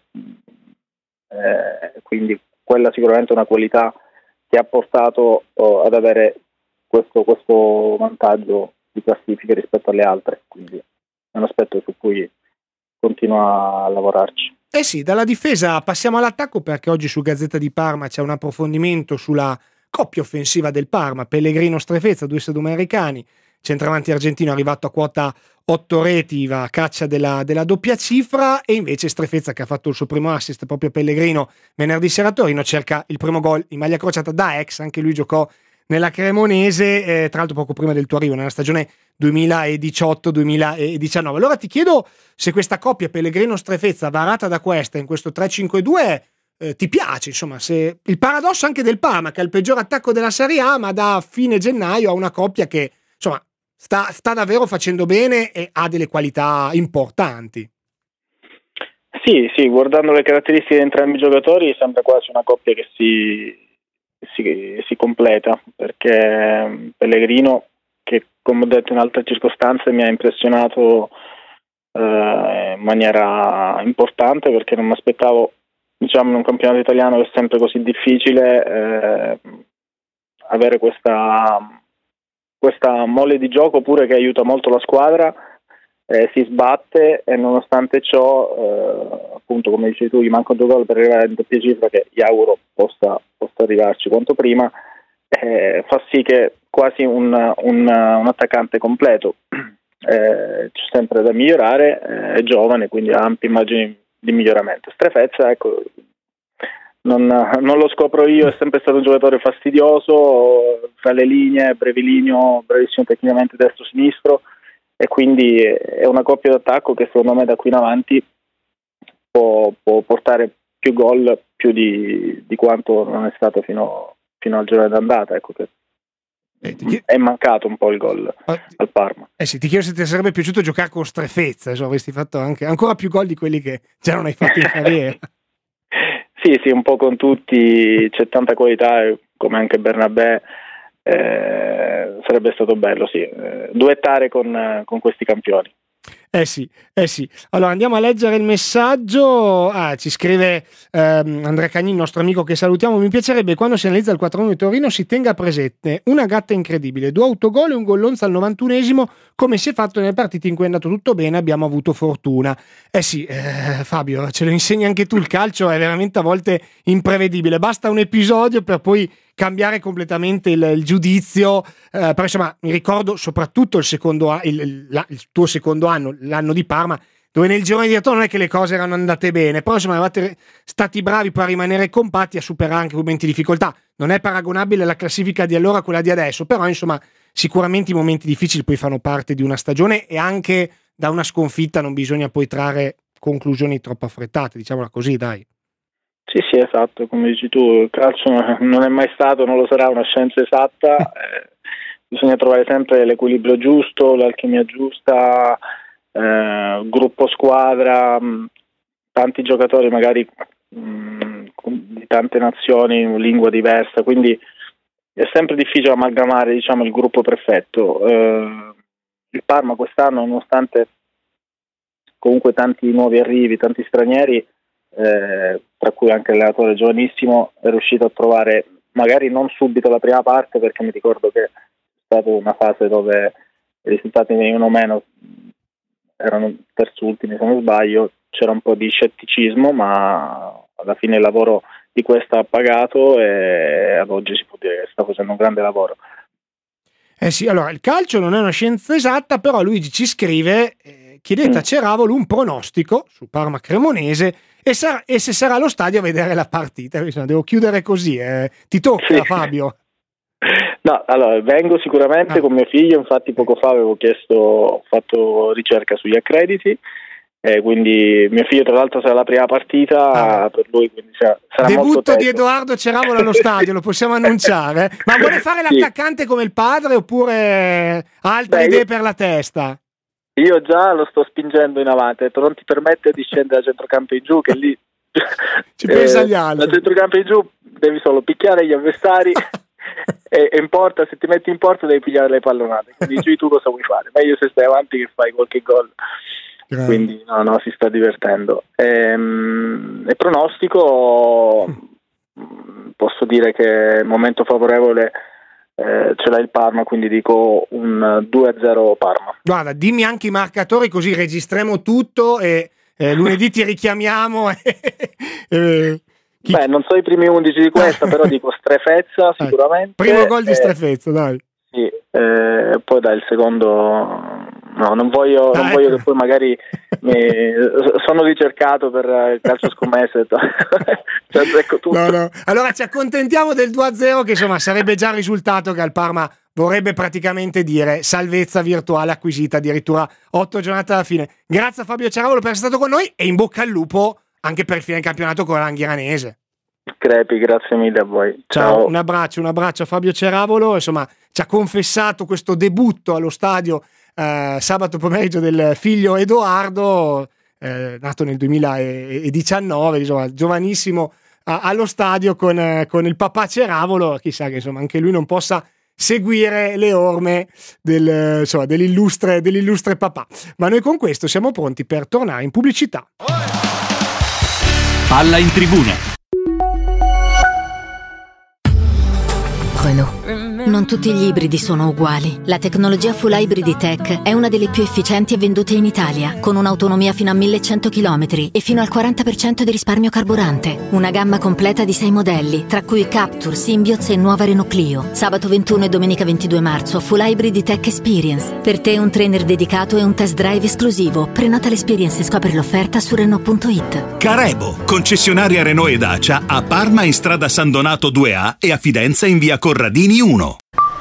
quindi quella sicuramente è una qualità che ha portato ad avere questo vantaggio di classifica rispetto alle altre, quindi è un aspetto su cui continua a lavorarci. Dalla difesa passiamo all'attacco, perché oggi su Gazzetta di Parma c'è un approfondimento sulla coppia offensiva del Parma, Pellegrino-Strefezza, 2 sudamericani, centravanti argentino arrivato a quota 8 reti, va a caccia della doppia cifra, e invece Strefezza, che ha fatto il suo primo assist proprio Pellegrino venerdì sera a Torino, cerca il primo gol in maglia crociata da ex, anche lui giocò nella Cremonese, tra l'altro poco prima del tuo arrivo, nella stagione 2018-2019. Allora ti chiedo se questa coppia Pellegrino-Strefezza varata da questa in questo 3-5-2 ti piace, insomma, se il paradosso anche del Parma, che è il peggior attacco della Serie A, ma da fine gennaio ha una coppia che insomma sta davvero facendo bene e ha delle qualità importanti. Sì, guardando le caratteristiche di entrambi i giocatori sembra quasi una coppia che si completa, perché Pellegrino, che come ho detto in altre circostanze mi ha impressionato in maniera importante, perché non mi aspettavo, diciamo, in un campionato italiano che è sempre così difficile, avere questa molle di gioco pure che aiuta molto la squadra, si sbatte e nonostante ciò, appunto come dicevi tu, gli manca 2 gol per arrivare in doppia cifra, che gli auguro possa arrivarci quanto prima, fa sì che quasi un attaccante completo. C'è sempre da migliorare, è giovane, quindi ha ampie immagini di miglioramento. Strefezza, ecco, non lo scopro io, è sempre stato un giocatore fastidioso, fra le linee, brevilineo, bravissimo tecnicamente destro-sinistro, e quindi è una coppia d'attacco che secondo me da qui in avanti può portare più gol, più di quanto non è stato fino al girone d'andata, ecco, che è mancato un po' il gol al Parma. Ti chiedo se ti sarebbe piaciuto giocare con Strefezza, avresti fatto anche ancora più gol di quelli che già non hai fatto in carriera. Sì, un po' con tutti, c'è tanta qualità, come anche Bernabé, sarebbe stato bello, duettare con questi campioni. Sì. Allora andiamo a leggere il messaggio. Ci scrive Andrea Cagnin, nostro amico che salutiamo: mi piacerebbe quando si analizza il 4-1 di Torino si tenga presente una gatta incredibile, 2 autogol e un gollonza al 91esimo, come si è fatto nelle partite in cui è andato tutto bene, abbiamo avuto fortuna. Fabio, ce lo insegni anche tu, il calcio è veramente a volte imprevedibile, basta un episodio per poi cambiare completamente il giudizio, però insomma mi ricordo soprattutto il tuo secondo anno, l'anno di Parma, dove nel girone di ritorno non è che le cose erano andate bene, però insomma eravate stati bravi per rimanere compatti, a superare anche momenti di difficoltà. Non è paragonabile la classifica di allora a quella di adesso, però insomma sicuramente i momenti difficili poi fanno parte di una stagione e anche da una sconfitta non bisogna poi trarre conclusioni troppo affrettate, diciamola così, dai. Sì, esatto, come dici tu, il calcio non è mai stato, non lo sarà una scienza esatta, bisogna trovare sempre l'equilibrio giusto, l'alchimia giusta, gruppo squadra, tanti giocatori magari di tante nazioni, lingua diversa, quindi è sempre difficile amalgamare, diciamo, il gruppo perfetto. Il Parma quest'anno, nonostante comunque tanti nuovi arrivi, tanti stranieri, tra cui anche l'allenatore giovanissimo, è riuscito a trovare, magari non subito la prima parte, perché mi ricordo che è stata una fase dove i risultati venivano meno, erano terzultimi se non sbaglio, c'era un po' di scetticismo, ma alla fine il lavoro di questa ha pagato e ad oggi si può dire che sta facendo un grande lavoro. Sì, allora il calcio non è una scienza esatta, però Luigi ci scrive, chiedete a Ceravolo un pronostico su Parma Cremonese e se sarà allo stadio a vedere la partita. Devo chiudere così, ti tocca, sì. Fabio. No, allora vengo sicuramente con mio figlio, infatti poco fa avevo ho fatto ricerca sugli accrediti, quindi mio figlio tra l'altro sarà la prima partita per lui, quindi sarà debutto molto teso. Di Edoardo Ceravolo allo stadio, lo possiamo annunciare, ma vuole fare l'attaccante come il padre oppure ha altre idee per la testa? Io già lo sto spingendo in avanti, non ti permette di scendere a centrocampo in giù, che lì ci pensa agli altri. Da centrocampo in giù devi solo picchiare gli avversari e in porta, se ti metti in porta devi pigliare le pallonate, quindi giù tu cosa vuoi fare? Meglio se stai avanti che fai qualche gol. Quindi no, si sta divertendo. E pronostico, posso dire che momento favorevole ce l'ha il Parma, quindi dico un 2-0 Parma. Guarda, dimmi anche i marcatori così registriamo tutto e lunedì ti richiamiamo. Beh, non so i primi 11 di questa, però dico Strefezza sicuramente. Primo gol di Strefezza, dai. Sì, poi dal il secondo non voglio che poi magari sono ricercato per il calcio scommesse. Ecco tutto. No. Allora ci accontentiamo del 2-0, che insomma sarebbe già il risultato che al Parma vorrebbe praticamente dire salvezza virtuale acquisita addirittura 8 giornate alla fine. Grazie a Fabio Ceravolo per essere stato con noi e in bocca al lupo anche per il fine campionato con l'Anghiranese. Crepi, grazie mille a voi. Ciao. Un abbraccio a Fabio Ceravolo, insomma ci ha confessato questo debutto allo stadio sabato pomeriggio del figlio Edoardo, nato nel 2019, insomma giovanissimo allo stadio con il papà Ceravolo. Chissà che insomma anche lui non possa seguire le orme dell'illustre papà. Ma noi con questo siamo pronti per tornare in pubblicità. Palla in tribuna. Renault. Non tutti gli ibridi sono uguali. La tecnologia Full Hybrid Tech è una delle più efficienti e vendute in Italia, con un'autonomia fino a 1100 km e fino al 40% di risparmio carburante. Una gamma completa di 6 modelli, tra cui Captur, Symbioz e nuova Renault Clio. Sabato 21 e domenica 22 marzo, Full Hybrid Tech Experience. Per te un trainer dedicato e un test drive esclusivo. Prenota l'esperienza e scopri l'offerta su Renault.it. Carebo, concessionaria Renault e Dacia a Parma in strada San Donato 2A e a Fidenza in via Corradini 1.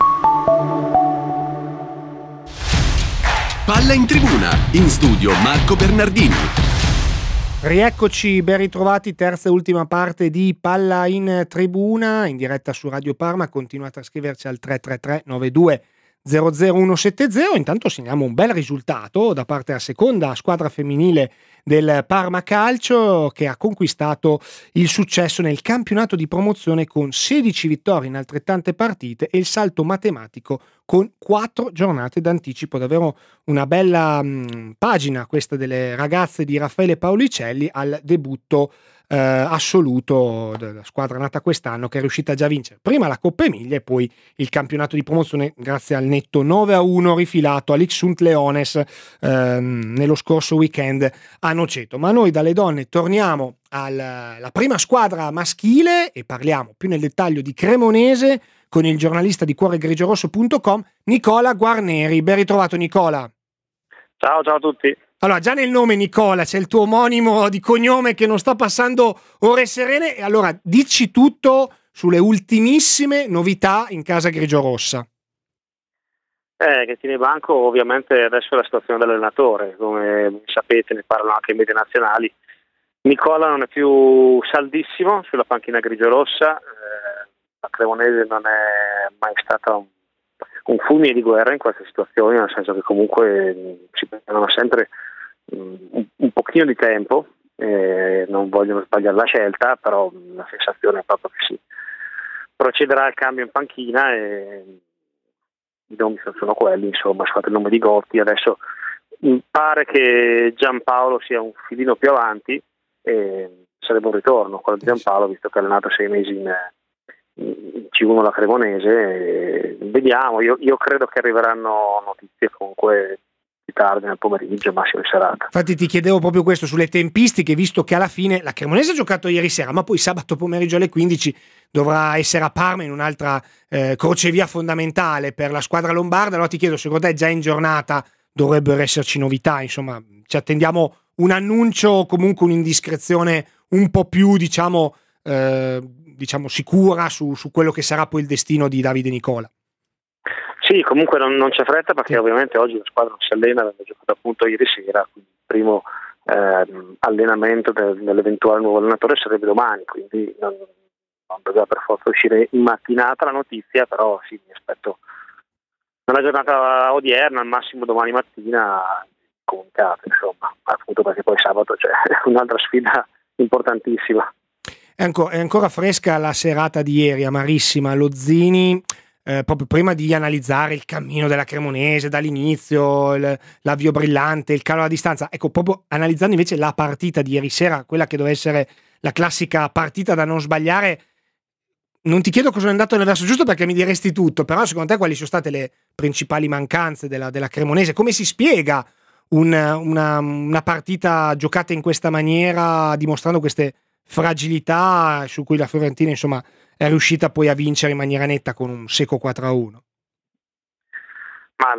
Palla in tribuna, in studio Marco Bernardini. Rieccoci, ben ritrovati, terza e ultima parte di Palla in tribuna, in diretta su Radio Parma. Continuate a scriverci al 333 92 00170. Intanto segniamo un bel risultato da parte della seconda squadra femminile del Parma Calcio, che ha conquistato il successo nel campionato di promozione con 16 vittorie in altrettante partite e il salto matematico con 4 giornate d'anticipo. Davvero una bella pagina questa delle ragazze di Raffaele Paulicelli al debutto assoluto della squadra nata quest'anno, che è riuscita già a vincere prima la Coppa Emilia e poi il campionato di promozione grazie al netto 9-1 rifilato all'Ixunt Leones nello scorso weekend a Noceto. Ma noi dalle donne torniamo alla prima squadra maschile e parliamo più nel dettaglio di Cremonese con il giornalista di cuoregrigiorosso.com Nicola Guarneri. Ben ritrovato Nicola. Ciao a tutti. Allora, già nel nome Nicola c'è il tuo omonimo di cognome che non sta passando ore serene. E allora, dici tutto sulle ultimissime novità in casa grigiorossa. Che tiene banco ovviamente adesso è la situazione dell'allenatore, come sapete ne parlano anche i media nazionali. Nicola non è più saldissimo sulla panchina grigio-rossa, la Cremonese non è mai stata un fulmine di guerra in queste situazioni, nel senso che comunque si prendono sempre un pochino di tempo, non vogliono sbagliare la scelta, però la sensazione è proprio che si procederà al cambio in panchina e i nomi sono quelli, insomma, è stato il nome di Gotti, adesso pare che Giampaolo sia un filino più avanti e sarebbe un ritorno quello di Giampaolo, visto che ha allenato 6 mesi in C1 la Cremonese. Vediamo, io credo che arriveranno notizie comunque più tardi nel pomeriggio, massimo in serata. Infatti ti chiedevo proprio questo sulle tempistiche, visto che alla fine la Cremonese ha giocato ieri sera, ma poi sabato pomeriggio alle 15 dovrà essere a Parma in un'altra crocevia fondamentale per la squadra lombarda. Allora ti chiedo, secondo te già in giornata dovrebbero esserci novità? Insomma, ci attendiamo un annuncio o comunque un'indiscrezione un po' più diciamo sicura su quello che sarà poi il destino di Davide Nicola? Sì, comunque non c'è fretta, perché ovviamente oggi la squadra non si allena, aveva giocato appunto ieri sera, quindi il primo allenamento dell'eventuale nuovo allenatore sarebbe domani, quindi non doveva per forza uscire in mattinata la notizia, però sì, mi aspetto nella giornata odierna, al massimo domani mattina comunicato, insomma, appunto perché poi sabato c'è un'altra sfida importantissima. È ancora fresca la serata di ieri, amarissima. Lozzini, proprio prima di analizzare il cammino della Cremonese dall'inizio, l'avvio brillante, il calo alla distanza, ecco, proprio analizzando invece la partita di ieri sera, quella che doveva essere la classica partita da non sbagliare. Non ti chiedo cosa è andato nel verso giusto, perché mi diresti tutto, però secondo te quali sono state le principali mancanze della Cremonese? Come si spiega una partita giocata in questa maniera, dimostrando queste fragilità su cui la Fiorentina insomma è riuscita poi a vincere in maniera netta con un secco 4-1? Ma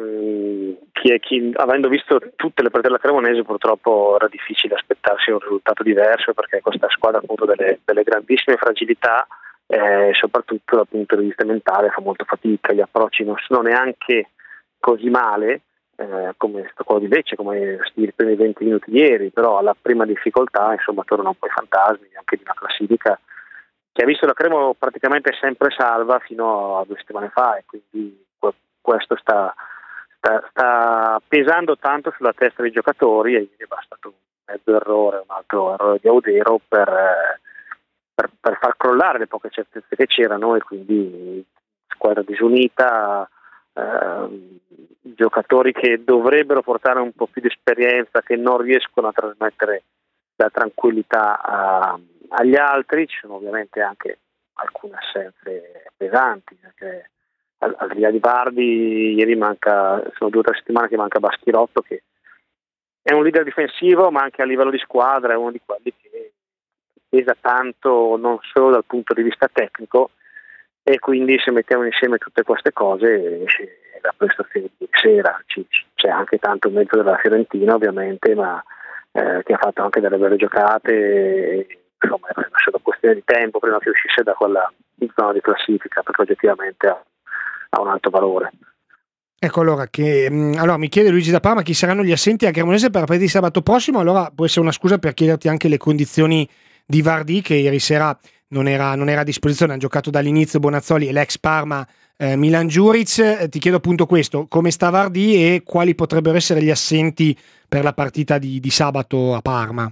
chi avendo visto tutte le partite della Cremonese, purtroppo era difficile aspettarsi un risultato diverso, perché questa squadra appunto delle grandissime fragilità, soprattutto dal punto di vista mentale fa molto fatica, gli approcci non sono neanche così male come sto quello di Lecce, come i primi 20 minuti di ieri, però alla prima difficoltà insomma tornano un po' i fantasmi anche di una classifica che ha visto la Cremo praticamente sempre salva fino a 2 settimane fa, e quindi questo sta pesando tanto sulla testa dei giocatori, e è bastato un mezzo errore, un altro errore di Audero per far crollare le poche certezze che c'erano, e quindi squadra disunita, giocatori che dovrebbero portare un po' più di esperienza, che non riescono a trasmettere la tranquillità agli altri. Ci sono ovviamente anche alcune assenze pesanti, perché al di là di Vardi ieri sono 2 o 3 settimane che manca Baschirotto, che è un leader difensivo, ma anche a livello di squadra è uno di quelli che pesa tanto, non solo dal punto di vista tecnico, e quindi se mettiamo insieme tutte queste cose la prestazione di sera c'è anche tanto mezzo della Fiorentina ovviamente, ma che ha fatto anche delle belle giocate, e, insomma è solo questione di tempo prima che uscisse da quella zona di classifica, perché oggettivamente ha un alto valore. Ecco, allora mi chiede Luigi da Parma chi saranno gli assenti a Cremonese per la partita di sabato prossimo. Allora può essere una scusa per chiederti anche le condizioni di Vardy, che ieri sera non era a disposizione, hanno giocato dall'inizio Bonazzoli e l'ex Parma Milan Djuric. Ti chiedo appunto questo: come sta Vardy e quali potrebbero essere gli assenti per la partita di sabato a Parma?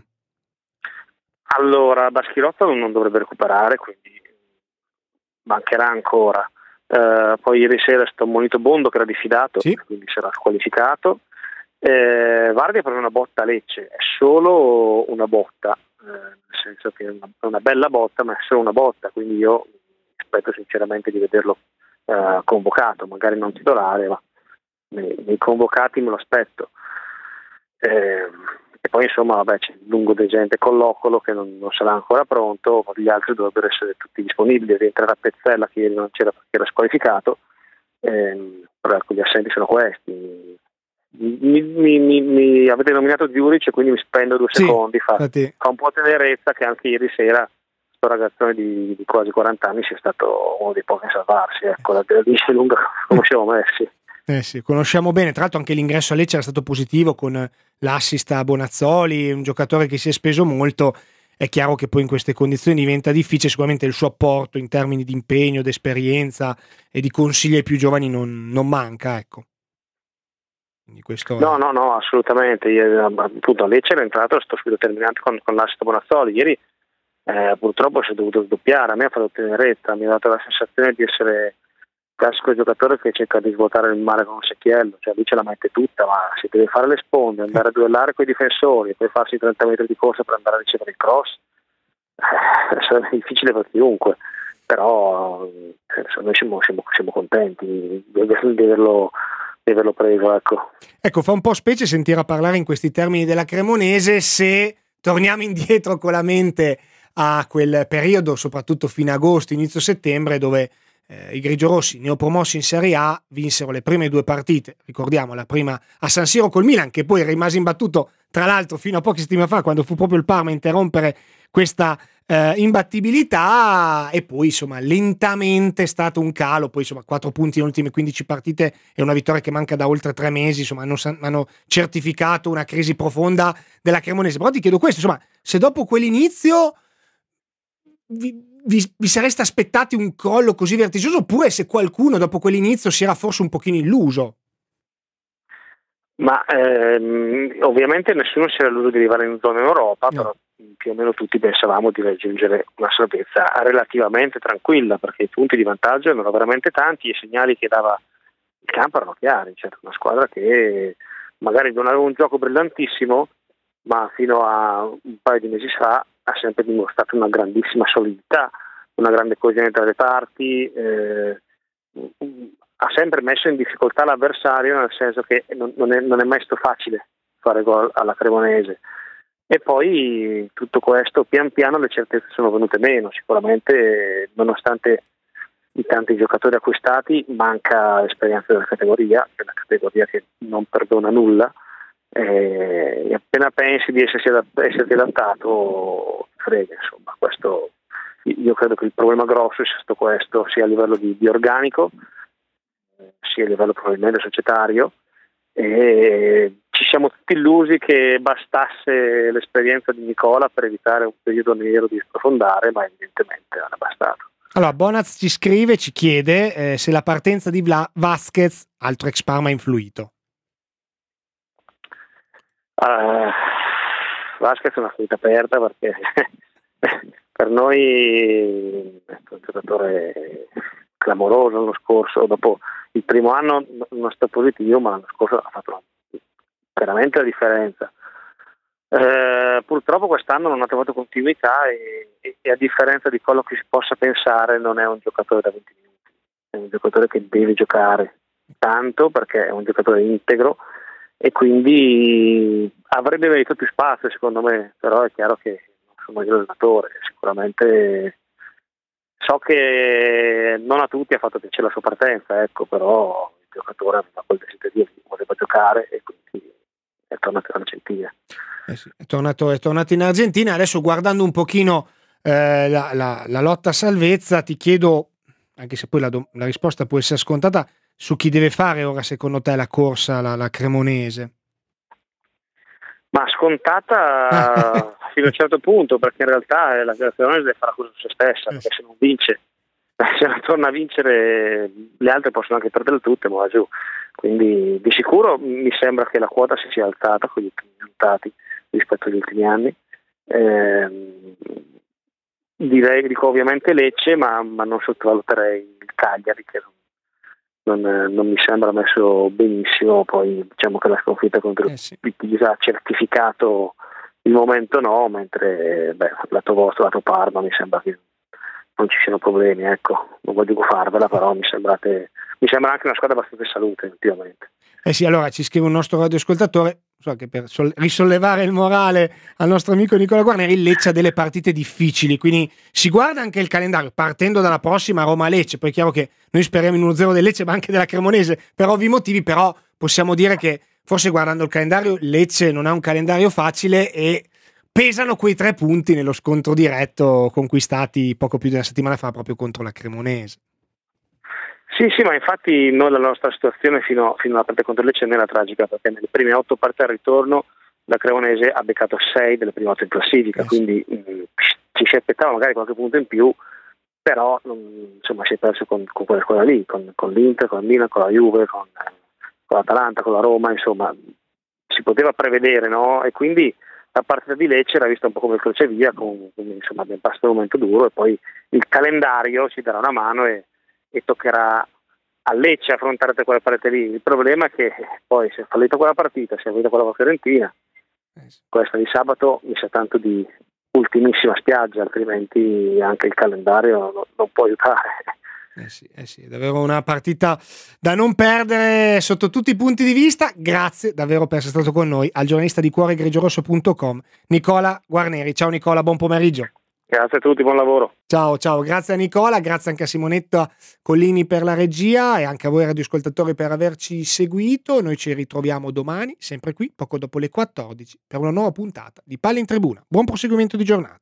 Allora, Baschirotto non dovrebbe recuperare, quindi mancherà ancora. Poi ieri sera è stato ammonito Bondo, che era diffidato, sì, quindi sarà squalificato. Vardy ha preso una botta a Lecce, è solo una botta, nel senso che è una bella botta, ma è solo una botta, quindi io aspetto sinceramente di vederlo convocato, magari non titolare, ma nei convocati me lo aspetto. E poi insomma vabbè, c'è il lungo degente Collocolo che non sarà ancora pronto, ma gli altri dovrebbero essere tutti disponibili. Rientrerà Pezzella, che ieri non c'era perché era squalificato, però ecco, gli assenti sono questi. Mi avete nominato Djuric, quindi mi spendo 2 secondi, fa un po' tenerezza che anche ieri sera questo ragazzone di quasi 40 anni sia stato uno dei pochi a salvarsi, ecco, la dice lunga come siamo messi. Sì, conosciamo bene, tra l'altro anche l'ingresso a Lecce era stato positivo con l'assist a Bonazzoli, un giocatore che si è speso molto. È chiaro che poi in queste condizioni diventa difficile, sicuramente il suo apporto in termini di impegno, di esperienza e di consigli ai più giovani non manca, ecco. Quindi questo No, assolutamente. Appunto a Lecce era entrato, sto subito terminante con l'assist Bonazzoli. Ieri purtroppo si è dovuto sdoppiare, a me ha fatto tenerezza, mi ha dato la sensazione di essere il classico giocatore che cerca di svuotare il mare con un secchiello, cioè lui ce la mette tutta, ma si deve fare le sponde, andare a duellare con i difensori e poi farsi 30 metri di corsa per andare a ricevere il cross, sarà difficile per chiunque, però noi siamo contenti di averlo preso, ecco, fa un po' specie sentire a parlare in questi termini della Cremonese, se torniamo indietro con la mente a quel periodo, soprattutto fine agosto, inizio settembre, dove i grigiorossi, neopromossi in Serie A, vinsero le prime 2 partite, ricordiamo la prima a San Siro col Milan, che poi rimase imbattuto tra l'altro fino a poche settimane fa, quando fu proprio il Parma a interrompere questa imbattibilità, e poi insomma lentamente è stato un calo, poi insomma 4 punti nelle ultime 15 partite e una vittoria che manca da oltre 3 mesi, insomma hanno certificato una crisi profonda della Cremonese. Però ti chiedo questo, insomma, se dopo quell'inizio vi sareste aspettati un crollo così vertiginoso, oppure se qualcuno dopo quell'inizio si era forse un pochino illuso? Ma ovviamente nessuno si era illuso di arrivare in zona Europa, no. Però più o meno tutti pensavamo di raggiungere una salvezza relativamente tranquilla, perché i punti di vantaggio erano veramente tanti e i segnali che dava il campo erano chiari. Certo, una squadra che magari non aveva un gioco brillantissimo, ma fino a un paio di mesi fa ha sempre dimostrato una grandissima solidità, una grande coesione tra le parti, ha sempre messo in difficoltà l'avversario, nel senso che non è mai stato facile fare gol alla Cremonese. E poi tutto questo, pian piano le certezze sono venute meno, sicuramente nonostante i tanti giocatori acquistati manca esperienza della categoria, che è una categoria che non perdona nulla, e appena pensi di esserti adattato frega, insomma. Questo, io credo che il problema grosso sia stato questo, sia a livello di organico, sia a livello probabilmente societario, e ci siamo tutti illusi che bastasse l'esperienza di Nicola per evitare un periodo nero di sprofondare, ma evidentemente non è bastato. Allora, Bonaz ci scrive, ci chiede se la partenza di Vasquez, altro ex Parma, ha influito. Vasquez è una ferita aperta, perché per noi è un giocatore clamoroso. L'anno scorso, dopo il primo anno non è stato positivo, ma l'anno scorso ha fatto veramente la differenza. Purtroppo quest'anno non ha trovato continuità e a differenza di quello che si possa pensare, non è un giocatore da 20 minuti, è un giocatore che deve giocare tanto, perché è un giocatore integro e quindi avrebbe meritato più spazio, secondo me. Però è chiaro che non sono io l'allenatore, sicuramente so che non a tutti ha fatto piacere la sua partenza, ecco, però il giocatore aveva quel desiderio che voleva giocare e quindi è tornato in Argentina. Sì, è tornato in Argentina. Adesso, guardando un pochino la lotta a salvezza, ti chiedo, anche se poi la risposta può essere scontata, su chi deve fare ora secondo te la corsa la Cremonese? Ma scontata fino a un certo punto, perché in realtà la Cremonese deve fare la cosa su se stessa, perché se non vince, se non torna a vincere, le altre possono anche perdere tutte, ma va giù. Quindi di sicuro mi sembra che la quota si sia alzata con gli ultimi risultati rispetto agli ultimi anni. Dico ovviamente Lecce, ma non sottovaluterei il Cagliari, che non mi sembra messo benissimo. Poi diciamo che la sconfitta contro il Pisa ha certificato il momento, no, mentre lato vostro, lato Parma, mi sembra che non ci siano problemi, ecco. Non voglio gufarvela, però mi sembra anche una squadra abbastanza in salute ultimamente. Sì, allora ci scrive un nostro radioascoltatore, so che per risollevare il morale al nostro amico Nicola Guarneri, il Lecce ha delle partite difficili, quindi si guarda anche il calendario, partendo dalla prossima Roma-Lecce. Poi è chiaro che noi speriamo in 1-0 del Lecce, ma anche della Cremonese, per ovvi motivi. Però possiamo dire che forse, guardando il calendario, Lecce non ha un calendario facile e pesano quei 3 punti nello scontro diretto conquistati poco più di una settimana fa proprio contro la Cremonese. Sì, ma infatti noi la nostra situazione fino alla partita contro il Lecce non era tragica, perché nelle prime 8 partite al ritorno la Cremonese ha beccato 6 delle prime 8 in classifica, quindi ci si aspettava magari qualche punto in più, però insomma si è perso con quella squadra lì, con l'Inter, con il Milan, con la Juve, con l'Atalanta, con la Roma, insomma si poteva prevedere, no? E quindi la partita di Lecce era vista un po' come il crocevia, insomma abbiamo passato un momento duro e poi il calendario ci darà una mano e toccherà a Lecce affrontare quella partita lì. Il problema è che poi si è fallita quella partita, si è fallita quella con Fiorentina, questa di sabato mi sa tanto di ultimissima spiaggia, altrimenti anche il calendario non può aiutare. Sì, è davvero una partita da non perdere sotto tutti i punti di vista. Grazie davvero per essere stato con noi, al giornalista di cuoregrigiorosso.com Nicola Guarneri. Ciao Nicola, buon pomeriggio. Grazie a tutti, buon lavoro. Ciao, grazie a Nicola, grazie anche a Simonetta Collini per la regia e anche a voi radioascoltatori per averci seguito. Noi ci ritroviamo domani, sempre qui, poco dopo le 14, per una nuova puntata di Palla in Tribuna. Buon proseguimento di giornata.